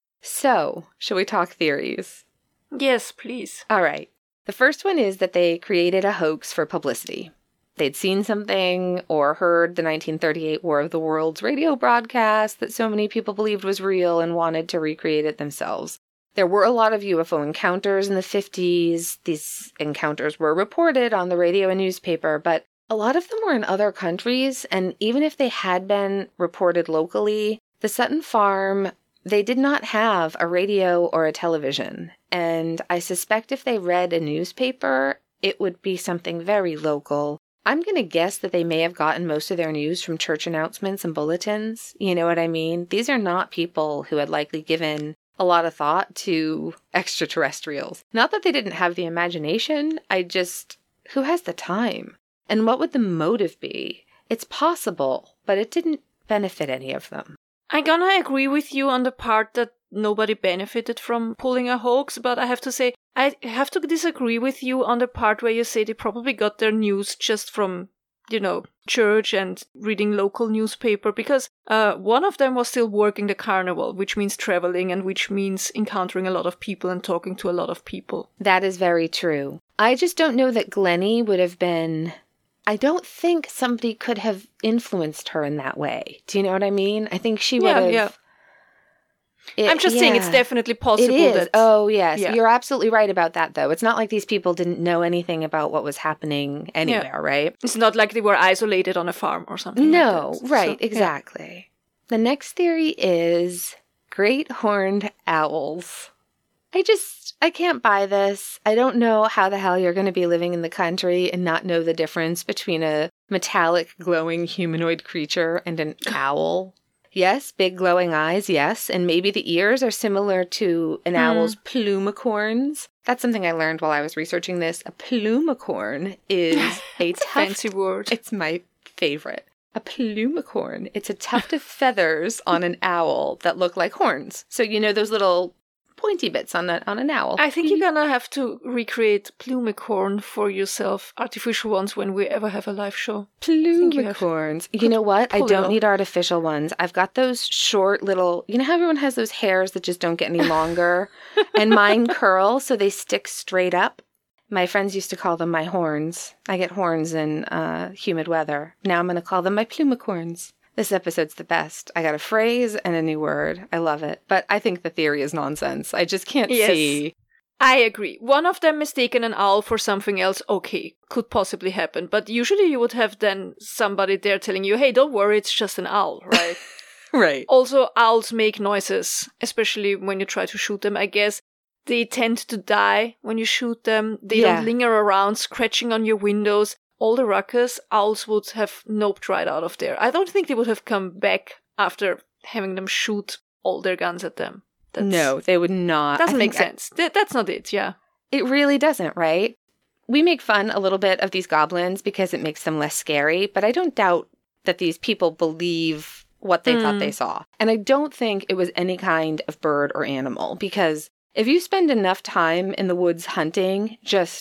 So, shall we talk theories? Yes, please. All right. The first one is that they created a hoax for publicity. They'd seen something or heard the 1938 War of the Worlds radio broadcast that so many people believed was real and wanted to recreate it themselves. There were a lot of UFO encounters in the 50s. These encounters were reported on the radio and newspaper, but a lot of them were in other countries, and even if they had been reported locally, the Sutton farm, they did not have a radio or a television, and I suspect if they read a newspaper, it would be something very local. I'm going to guess that they may have gotten most of their news from church announcements and bulletins. You know what I mean? These are not people who had likely given a lot of thought to extraterrestrials. Not that they didn't have the imagination, who has the time? And what would the motive be? It's possible, but it didn't benefit any of them. I'm gonna agree with you on the part that nobody benefited from pulling a hoax, but I have to say, I have to disagree with you on the part where you say they probably got their news just from, church and reading local newspaper, because one of them was still working the carnival, which means traveling and which means encountering a lot of people and talking to a lot of people. That is very true. I just don't know that Glennie would have been... I don't think somebody could have influenced her in that way. Do you know what I mean? I think she would have... Yeah. I'm just saying it's definitely possible. It is. That... Oh, yes. Yeah. You're absolutely right about that, though. It's not like these people didn't know anything about what was happening anywhere, right? It's not like they were isolated on a farm or something. No, like that. Right, so, exactly. Yeah. The next theory is great horned owls. I can't buy this. I don't know how the hell you're going to be living in the country and not know the difference between a metallic, glowing humanoid creature and an owl. Yes, big glowing eyes, yes, and maybe the ears are similar to an owl's plumicorns. That's something I learned while I was researching this. A plumicorn is a fancy word. It's my favorite. A plumicorn. It's a tuft of feathers on an owl that look like horns. So those little pointy bits on an owl. I think you're gonna have to recreate plumicorn for yourself, artificial ones, when we ever have a live show. Plumicorns. You know what? I don't need artificial ones. I've got those short little, how everyone has those hairs that just don't get any longer? And mine curl so they stick straight up. My friends used to call them my horns. I get horns in humid weather. Now I'm going to call them my plumicorns. This episode's the best. I got a phrase and a new word. I love it. But I think the theory is nonsense. I just can't see. I agree. One of them mistaken an owl for something else, okay, could possibly happen. But usually you would have then somebody there telling you, hey, don't worry, it's just an owl, right? Right. Also, owls make noises, especially when you try to shoot them, I guess. They tend to die when you shoot them. They don't linger around, scratching on your windows. All the ruckus, owls would have noped right out of there. I don't think they would have come back after having them shoot all their guns at them. No, they would not. Doesn't make sense. That's not it, yeah. It really doesn't, right? We make fun a little bit of these goblins because it makes them less scary, but I don't doubt that these people believe what they thought they saw. And I don't think it was any kind of bird or animal, because if you spend enough time in the woods hunting, just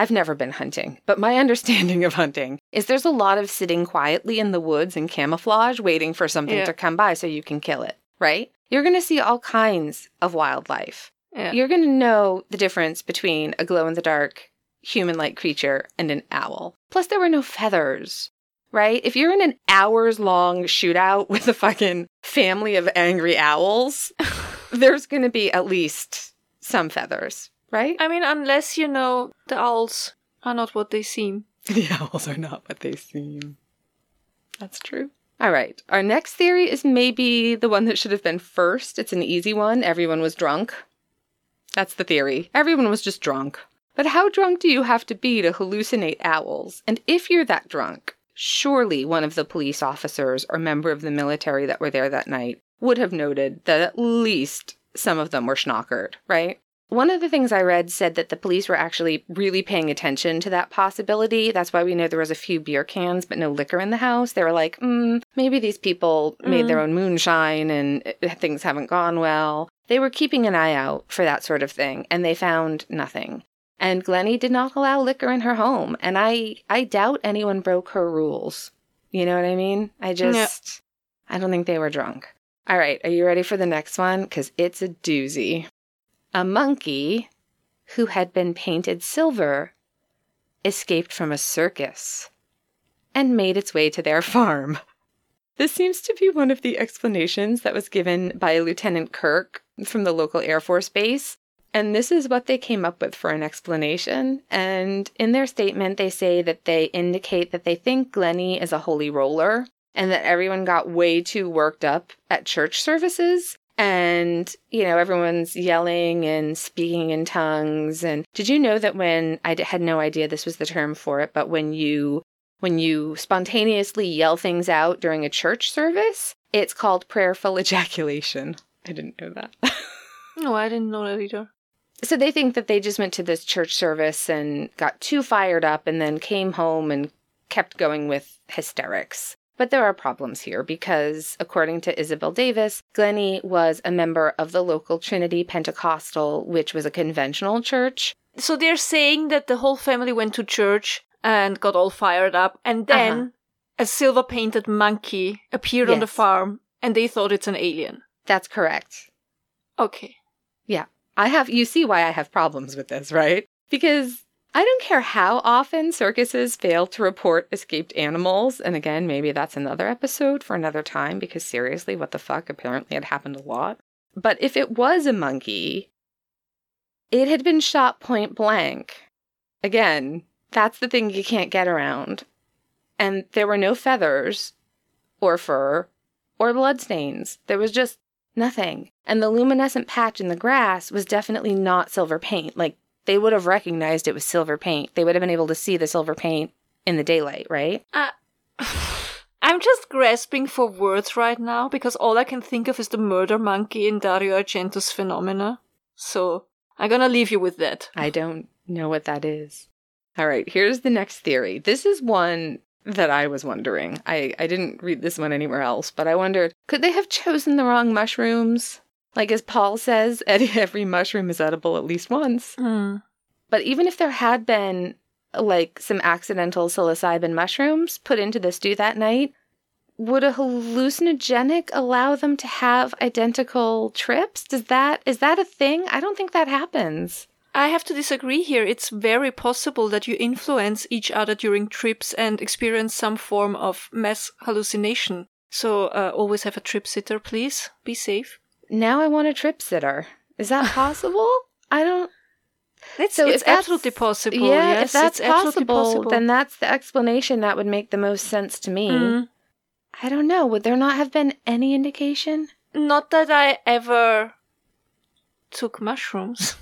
I've never been hunting, but my understanding of hunting is there's a lot of sitting quietly in the woods in camouflage, waiting for something to come by so you can kill it, right? You're going to see all kinds of wildlife. Yeah. You're going to know the difference between a glow-in-the-dark human-like creature and an owl. Plus, there were no feathers, right? If you're in an hours-long shootout with a fucking family of angry owls, there's going to be at least some feathers, right? I mean, unless you know the owls are not what they seem. The owls are not what they seem. That's true. All right. Our next theory is maybe the one that should have been first. It's an easy one. Everyone was drunk. That's the theory. Everyone was just drunk. But how drunk do you have to be to hallucinate owls? And if you're that drunk, surely one of the police officers or member of the military that were there that night would have noted that at least some of them were schnockered, right? One of the things I read said that the police were actually really paying attention to that possibility. That's why we know there was a few beer cans, but no liquor in the house. They were like, maybe these people made their own moonshine and things haven't gone well. They were keeping an eye out for that sort of thing, and they found nothing. And Glennie did not allow liquor in her home, and I doubt anyone broke her rules. You know what I mean? I don't think they were drunk. All right, are you ready for the next one? Because it's a doozy. A monkey who had been painted silver escaped from a circus and made its way to their farm. This seems to be one of the explanations that was given by Lieutenant Kirk from the local Air Force base. And this is what they came up with for an explanation. And in their statement, they say that they indicate that they think Glennie is a holy roller and that everyone got way too worked up at church services. And, you know, everyone's yelling and speaking in tongues. And did you know that when I had no idea this was the term for it, but when you spontaneously yell things out during a church service, it's called prayerful ejaculation. I didn't know that. No, I didn't know that either. So they think that they just went to this church service and got too fired up and then came home and kept going with hysterics. But there are problems here because, according to Isabel Davis, Glennie was a member of the local Trinity Pentecostal, which was a conventional church. So they're saying that the whole family went to church and got all fired up, and then a silver-painted monkey appeared on the farm, and they thought it's an alien. That's correct. Okay. Yeah. You see why I have problems with this, right? Because I don't care how often circuses fail to report escaped animals. And again, maybe that's another episode for another time, because seriously, what the fuck? Apparently it happened a lot. But if it was a monkey, it had been shot point blank. Again, that's the thing you can't get around. And there were no feathers or fur or bloodstains. There was just nothing. And the luminescent patch in the grass was definitely not silver paint. Like, they would have recognized it was silver paint. They would have been able to see the silver paint in the daylight, right? I'm just grasping for words right now because all I can think of is the murder monkey in Dario Argento's Phenomena. So I'm gonna leave you with that. I don't know what that is. All right, here's the next theory. This is one that I was wondering. I didn't read this one anywhere else, but I wondered, could they have chosen the wrong mushrooms? Like, as Paul says, every mushroom is edible at least once. But even if there had been, like, some accidental psilocybin mushrooms put into the stew that night, would a hallucinogenic allow them to have identical trips? Is that a thing? I don't think that happens. I have to disagree here. It's very possible that you influence each other during trips and experience some form of mass hallucination. So always have a trip sitter, please. Be safe. Now I want a trip sitter. Is that possible? I don't... It's absolutely possible. Yeah, yes, if that's it's possible, then that's the explanation that would make the most sense to me. I don't know. Would there not have been any indication? Not that I ever took mushrooms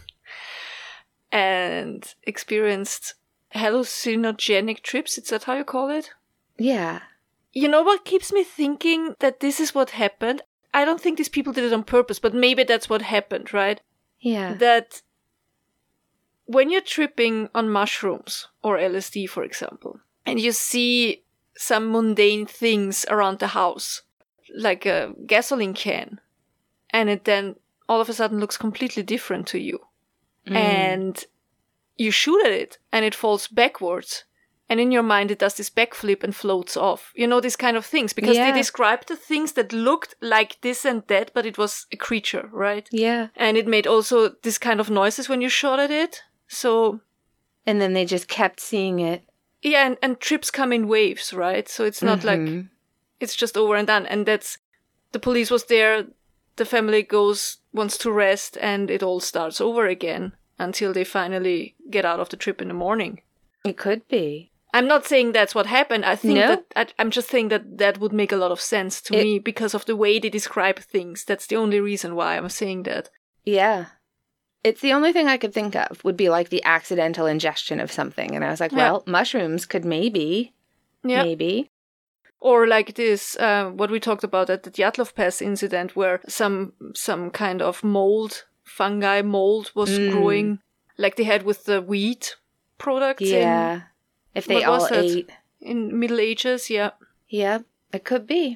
and experienced hallucinogenic trips. Is that how you call it? Yeah. You know what keeps me thinking that this is what happened? I don't think these people did it on purpose, but maybe that's what happened, right? Yeah. That when you're tripping on mushrooms or LSD, for example, and you see some mundane things around the house, like a gasoline can, and it then all of a sudden looks completely different to you. And you shoot at it and it falls backwards. And in your mind, it does this backflip and floats off. You know, these kind of things. Because they described the things that looked like this and that, but it was a creature, right? Yeah. And it made also this kind of noises when you shot at it. So... And then they just kept seeing it. Yeah, and trips come in waves, right? So it's not like... It's just over and done. And that's... The police was there, the family wants to rest, and it all starts over again until they finally get out of the trip in the morning. It could be. I'm not saying that's what happened. I think I'm just saying that would make a lot of sense to me because of the way they describe things. That's the only reason why I'm saying that. Yeah. It's the only thing I could think of would be like the accidental ingestion of something. And I was like, well, mushrooms could maybe. Or like this, what we talked about at the Dyatlov Pass incident where some kind of fungi mold was growing like they had with the wheat products. Yeah. If they all ate. In Middle Ages, yeah. Yeah, it could be.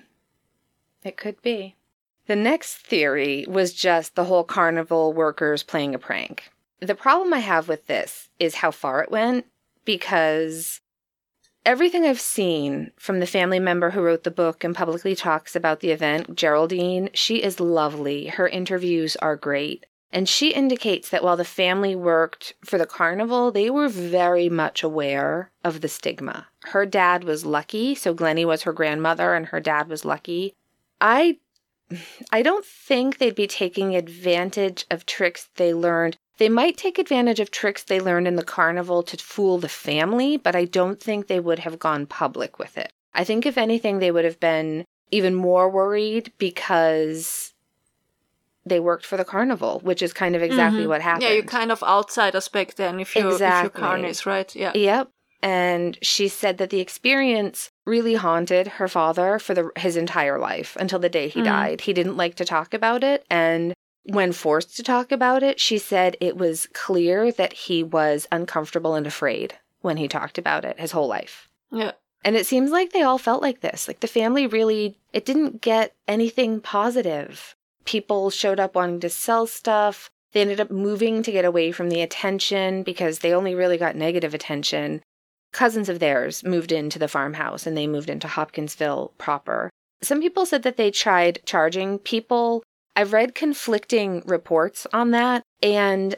It could be. The next theory was just the whole carnival workers playing a prank. The problem I have with this is how far it went, because everything I've seen from the family member who wrote the book and publicly talks about the event, Geraldine, she is lovely. Her interviews are great. And she indicates that while the family worked for the carnival, they were very much aware of the stigma. Her dad was lucky, so Glennie was her grandmother and her dad was lucky. I don't think they'd be taking advantage of tricks they learned. They might take advantage of tricks they learned in the carnival to fool the family, but I don't think they would have gone public with it. I think if anything, they would have been even more worried because they worked for the carnival, which is kind of exactly what happened. Yeah, you're kind of outsiders back then if you're carnies, right? Yeah. Yep. And she said that the experience really haunted her father for his entire life until the day he died. He didn't like to talk about it. And when forced to talk about it, she said it was clear that he was uncomfortable and afraid when he talked about it his whole life. Yeah. And it seems like they all felt like this. Like the family really, it didn't get anything positive. People showed up wanting to sell stuff. They ended up moving to get away from the attention because they only really got negative attention. Cousins of theirs moved into the farmhouse and they moved into Hopkinsville proper. Some people said that they tried charging people. I've read conflicting reports on that. And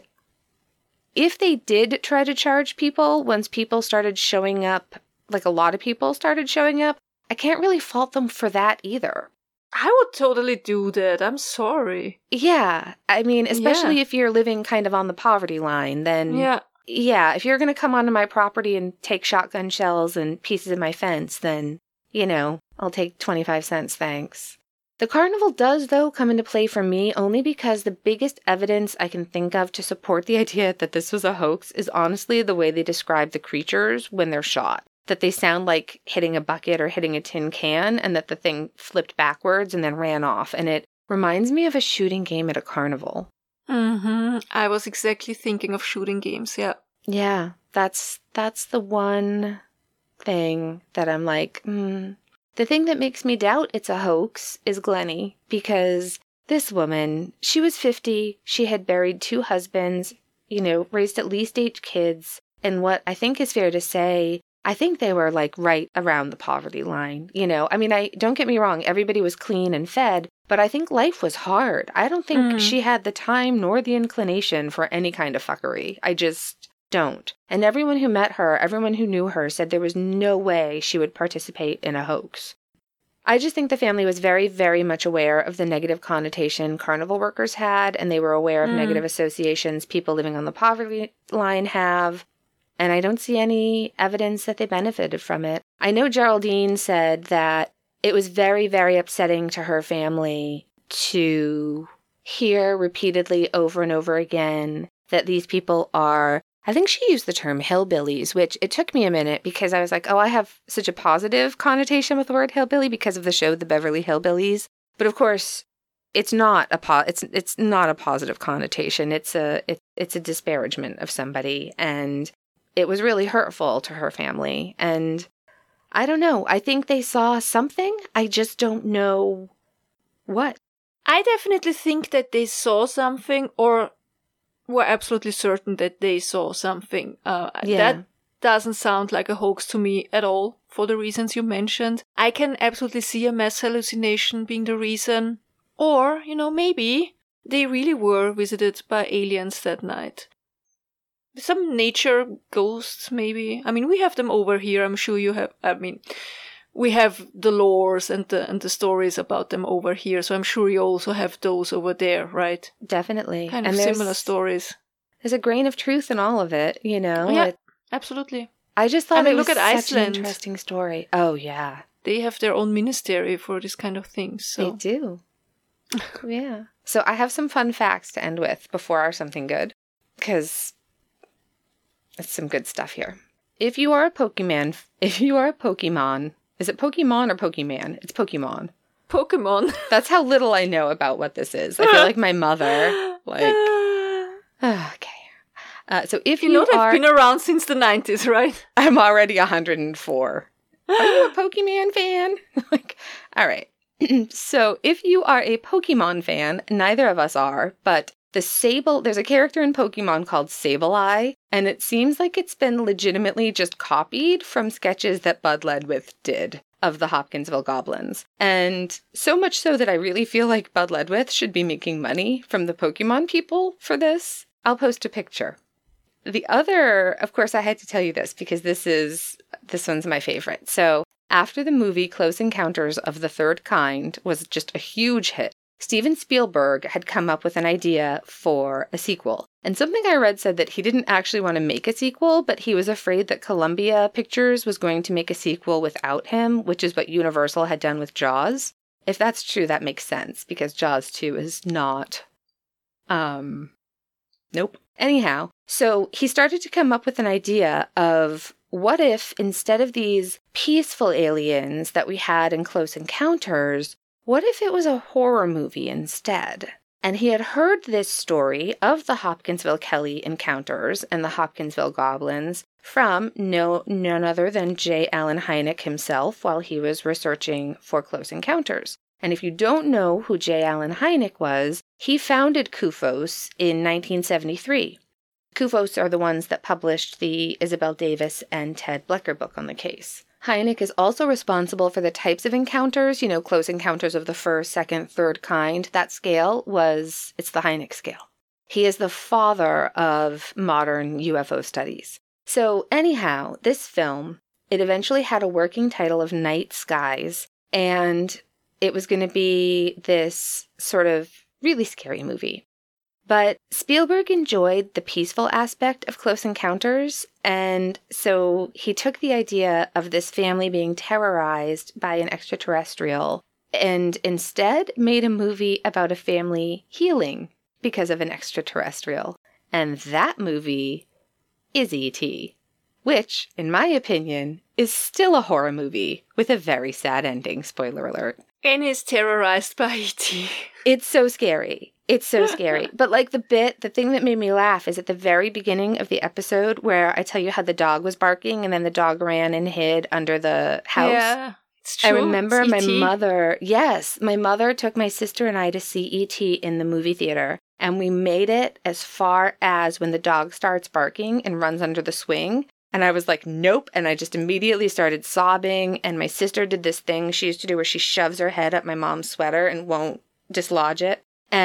if they did try to charge people, once people started showing up, like a lot of people started showing up, I can't really fault them for that either. I would totally do that. I'm sorry. Yeah. I mean, especially if you're living kind of on the poverty line, then... Yeah, if you're going to come onto my property and take shotgun shells and pieces of my fence, then, I'll take 25 cents, thanks. The carnival does, though, come into play for me only because the biggest evidence I can think of to support the idea that this was a hoax is honestly the way they describe the creatures when they're shot. That they sound like hitting a bucket or hitting a tin can, and that the thing flipped backwards and then ran off. And it reminds me of a shooting game at a carnival. I was exactly thinking of shooting games, yeah. Yeah, that's the one thing that I'm like, The thing that makes me doubt it's a hoax is Glennie, because this woman, she was 50, she had buried 2 husbands, raised at least 8 kids, and what I think is fair to say, I think they were like right around the poverty line, I mean, don't get me wrong, everybody was clean and fed, but I think life was hard. I don't think she had the time nor the inclination for any kind of fuckery. I just don't. And everyone who met her, everyone who knew her said there was no way she would participate in a hoax. I just think the family was very, very much aware of the negative connotation carnival workers had, and they were aware of negative associations people living on the poverty line have. And I don't see any evidence that they benefited from it. I know Geraldine said that it was very, very upsetting to her family to hear repeatedly over and over again that these people are, I think she used the term hillbillies, which it took me a minute because I was like, I have such a positive connotation with the word hillbilly because of the show The Beverly Hillbillies. But of course, it's not it's not a positive connotation. It's a disparagement of somebody, and it was really hurtful to her family. And I don't know. I think they saw something. I just don't know what. I definitely think that they saw something, or were absolutely certain that they saw something. Yeah. That doesn't sound like a hoax to me at all, for the reasons you mentioned. I can absolutely see a mass hallucination being the reason. Or, maybe they really were visited by aliens that night. Some nature ghosts, maybe. I mean, we have them over here. I'm sure you have. I mean, we have the lores and the stories about them over here. So I'm sure you also have those over there, right? Definitely. Kind of similar stories. There's a grain of truth in all of it, Yeah, absolutely. I just thought it was look at such an Iceland. interesting story. Oh, yeah. They have their own ministry for this kind of things. So. They do. Yeah. So I have some fun facts to end with before our something good, because it's some good stuff here. If you are a Pokemon, is it Pokemon or Pokemon? It's Pokemon. Pokemon. That's how little I know about what this is. I feel like my mother, okay. So if you they've been around since the 90s, right? I'm already 104. Are you a Pokemon fan? All right. So if you are a Pokemon fan, neither of us are, but there's a character in Pokemon called Sableye, and it seems like it's been legitimately just copied from sketches that Bud Ledwith did of the Hopkinsville Goblins. And so much so that I really feel like Bud Ledwith should be making money from the Pokemon people for this. I'll post a picture. The other, of course, I had to tell you this because this one's my favorite. So after the movie Close Encounters of the Third Kind was just a huge hit, Steven Spielberg had come up with an idea for a sequel. And something I read said that he didn't actually want to make a sequel, but he was afraid that Columbia Pictures was going to make a sequel without him, which is what Universal had done with Jaws. If that's true, that makes sense, because Jaws 2 is not... Nope. Anyhow, so he started to come up with an idea of what if, instead of these peaceful aliens that we had in Close Encounters, what if it was a horror movie instead? And he had heard this story of the Hopkinsville Kelly encounters and the Hopkinsville Goblins from none other than J. Allen Hynek himself while he was researching for Close Encounters. And if you don't know who J. Allen Hynek was, he founded CUFOS in 1973. CUFOS are the ones that published the Isabel Davis and Ted Blecker book on the case. Hynek is also responsible for the types of encounters, Close Encounters of the First, Second, Third Kind. That scale it's the Hynek scale. He is the father of modern UFO studies. So anyhow, this film, it eventually had a working title of Night Skies, and it was going to be this sort of really scary movie. But Spielberg enjoyed the peaceful aspect of Close Encounters, and so he took the idea of this family being terrorized by an extraterrestrial and instead made a movie about a family healing because of an extraterrestrial. And that movie is E.T., which, in my opinion, is still a horror movie with a very sad ending, spoiler alert. And is terrorized by E.T. It's so scary. It's so scary. But the thing that made me laugh is at the very beginning of the episode where I tell you how the dog was barking and then the dog ran and hid under the house. Yeah, it's true. I remember it's my E.T. my mother took my sister and I to see E.T. in the movie theater. And we made it as far as when the dog starts barking and runs under the swing. And I was like, nope. And I just immediately started sobbing. And my sister did this thing she used to do where she shoves her head up my mom's sweater and won't dislodge it.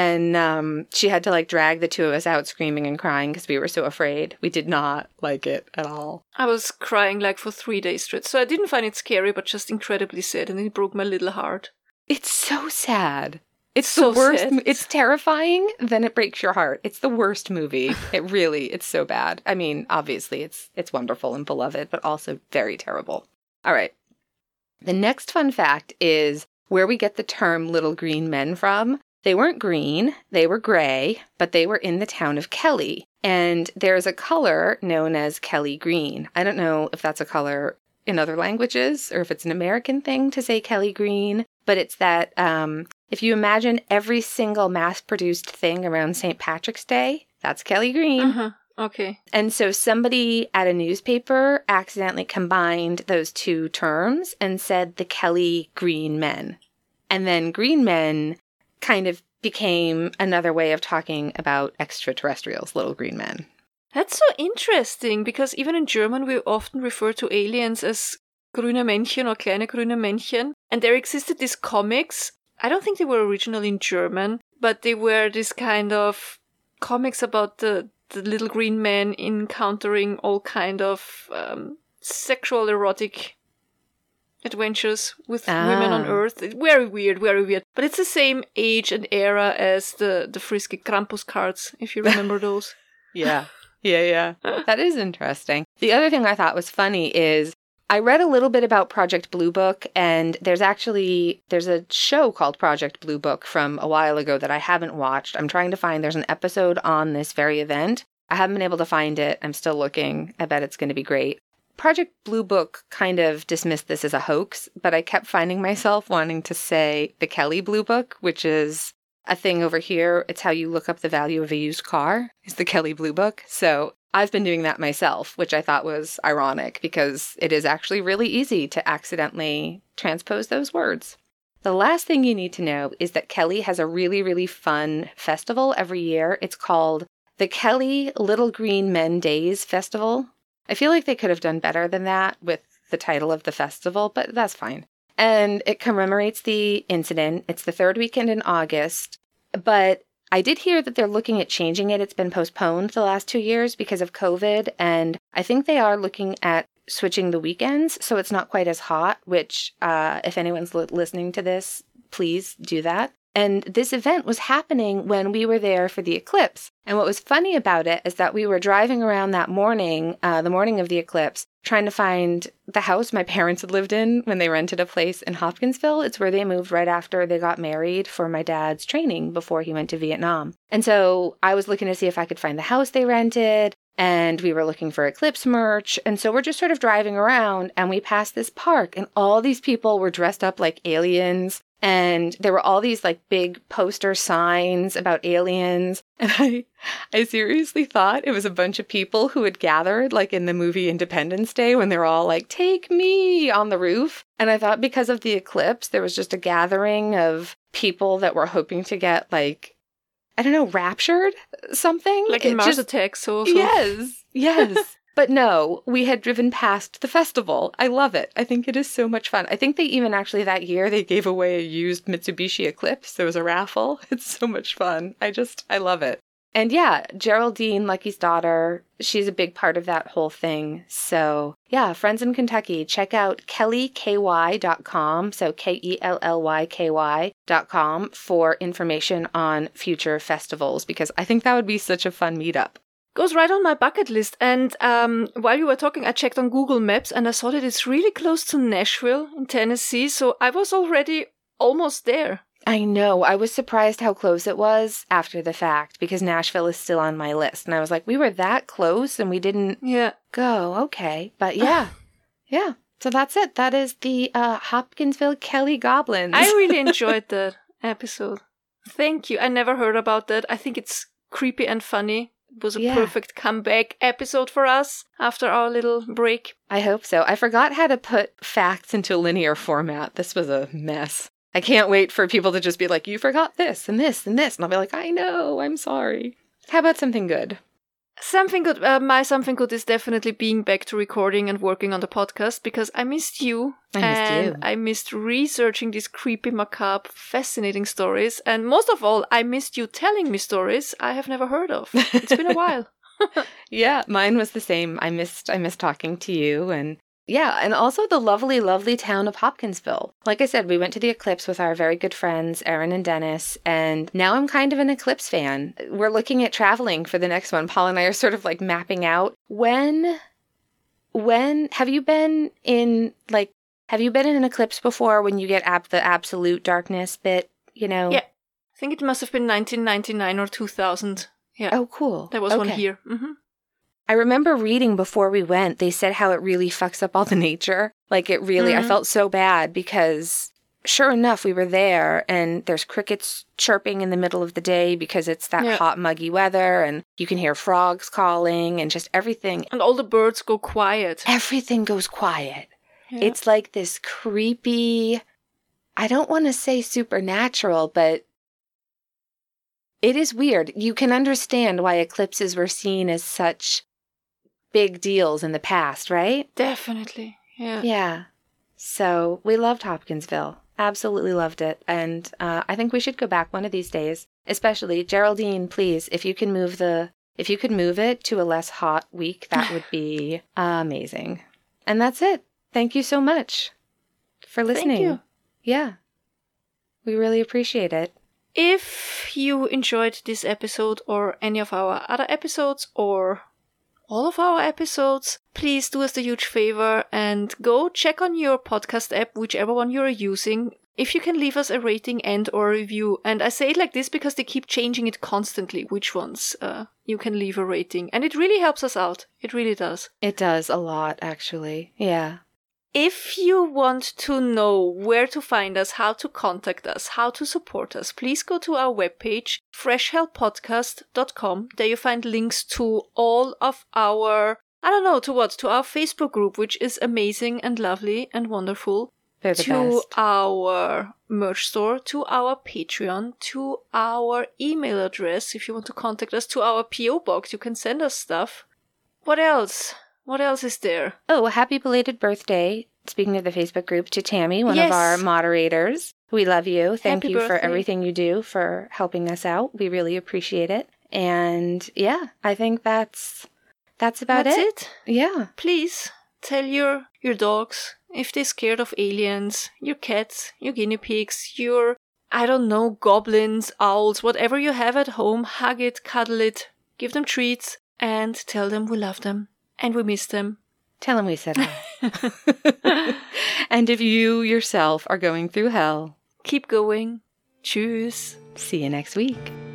And she had to drag the two of us out screaming and crying because we were so afraid. We did not like it at all. I was crying for 3 days straight. So I didn't find it scary, but just incredibly sad. And it broke my little heart. It's so sad. It's so the worst. sad. It's terrifying, then it breaks your heart. It's the worst movie. It's so bad. I mean, obviously, it's wonderful and beloved, but also very terrible. All right. The next fun fact is where we get the term little green men from. They weren't green, they were gray, but they were in the town of Kelly. And there's a color known as Kelly green. I don't know if that's a color in other languages or if it's an American thing to say Kelly green, but it's that if you imagine every single mass-produced thing around St. Patrick's Day, that's Kelly green. Uh-huh. Okay. And so somebody at a newspaper accidentally combined those two terms and said the Kelly green men. And then green men kind of became another way of talking about extraterrestrials, little green men. That's so interesting, because even in German we often refer to aliens as grüne Männchen or kleine grüne Männchen. And there existed these comics. I don't think they were originally in German, but they were this kind of comics about the little green men encountering all kind of sexual erotic adventures with women on Earth. Very weird, very weird. But it's the same age and era as the frisky Krampus cards, if you remember those. Yeah. That is interesting. The other thing I thought was funny is I read a little bit about Project Blue Book, and there's a show called Project Blue Book from a while ago that I haven't watched. I'm trying to find, there's an episode on this very event. I haven't been able to find it. I'm still looking. I bet it's going to be great. Project Blue Book kind of dismissed this as a hoax, but I kept finding myself wanting to say the Kelly Blue Book, which is a thing over here. It's how you look up the value of a used car, is the Kelly Blue Book. So I've been doing that myself, which I thought was ironic because it is actually really easy to accidentally transpose those words. The last thing you need to know is that Kelly has a really, really fun festival every year. It's called the Kelly Little Green Men Days Festival. I feel like they could have done better than that with the title of the festival, but that's fine. And it commemorates the incident. It's the third weekend in August, but I did hear that they're looking at changing it. It's been postponed the last 2 years because of COVID, and I think they are looking at switching the weekends so it's not quite as hot, which if anyone's listening to this, please do that. And this event was happening when we were there for the eclipse. And what was funny about it is that we were driving around that morning, the morning of the eclipse, trying to find the house my parents had lived in when they rented a place in Hopkinsville. It's where they moved right after they got married for my dad's training before he went to Vietnam. And so I was looking to see if I could find the house they rented, and we were looking for eclipse merch. And so we're just sort of driving around, and we passed this park, and all these people were dressed up like aliens. And there were all these like big poster signs about aliens. And I seriously thought it was a bunch of people who had gathered like in the movie Independence Day when they're all like, "Take me" on the roof. And I thought because of the eclipse, there was just a gathering of people that were hoping to get like, I don't know, raptured something. Like in Mars Attacks also. Yes. But no, we had driven past the festival. I love it. I think it is so much fun. I think they even actually that year, they gave away a used Mitsubishi Eclipse. There was a raffle. It's so much fun. I love it. And yeah, Geraldine, Lucky's daughter, she's a big part of that whole thing. So yeah, friends in Kentucky, check out kellyky.com, so KELLYKY.com for information on future festivals, because I think that would be such a fun meetup. Goes right on my bucket list. And while you were talking, I checked on Google Maps and I saw that it's really close to Nashville in Tennessee. So I was already almost there. I know. I was surprised how close it was after the fact because Nashville is still on my list. And I was like, we were that close and we didn't go. Okay. But yeah. Yeah. So that's it. That is the Hopkinsville Kelly Goblins. I really enjoyed that episode. Thank you. I never heard about that. I think it's creepy and funny. It was a perfect comeback episode for us after our little break. I hope so. I forgot how to put facts into linear format. This was a mess. I can't wait for people to just be like, you forgot this and this and this. And I'll be like, I know, I'm sorry. How about something good? Something good. My something good is definitely being back to recording and working on the podcast because I missed you. I missed researching these creepy, macabre, fascinating stories. And most of all, I missed you telling me stories I have never heard of. It's been a while. Yeah, mine was the same. I missed talking to you and yeah, and also the lovely, lovely town of Hopkinsville. Like I said, we went to the eclipse with our very good friends, Erin and Dennis, and now I'm kind of an eclipse fan. We're looking at traveling for the next one. Paul and I are sort of like mapping out when have you been in an eclipse before when you get the absolute darkness bit, you know? Yeah. I think it must have been 1999 or 2000. Yeah. Oh, cool. There was one here. Mm-hmm. I remember reading before we went, they said how it really fucks up all the nature. Like it really, I felt so bad because sure enough, we were there and there's crickets chirping in the middle of the day because it's that hot, muggy weather and you can hear frogs calling and just everything. And all the birds go quiet. Everything goes quiet. Yeah. It's like this creepy, I don't want to say supernatural, but It is weird. You can understand why eclipses were seen as such big deals in the past, right? Definitely. Yeah. Yeah. So we loved Hopkinsville. Absolutely loved it. And I think we should go back one of these days. Especially, Geraldine, please, if you could move it to a less hot week, that would be amazing. And that's it. Thank you so much for listening. Thank you. Yeah. We really appreciate it. If you enjoyed this episode or any of our other episodes or all of our episodes, please do us a huge favor and go check on your podcast app, whichever one you're using. If you can leave us a rating and or a review. And I say it like this because they keep changing it constantly, which ones you can leave a rating. And it really helps us out. It really does. It does a lot, actually. Yeah. If you want to know where to find us, how to contact us, how to support us, please go to our webpage, freshhellpodcast.com. There you find links to all of our, to our Facebook group, which is amazing and lovely and wonderful. They're the to best. Our merch store, to our Patreon, to our email address. If you want to contact us, to our P.O. box, you can send us stuff. What else? What else is there? Oh, happy belated birthday, speaking of the Facebook group, to Tammy, one of our moderators. We love you. Thank you for everything you do, for helping us out. We really appreciate it. And yeah, I think that's about it. That's it. Yeah. Please tell your dogs, if they're scared of aliens, your cats, your guinea pigs, your, goblins, owls, whatever you have at home, hug it, cuddle it, give them treats, and tell them we love them and we miss them. Tell them we said hi. And if you yourself are going through hell, keep going. Tschüss. See you next week.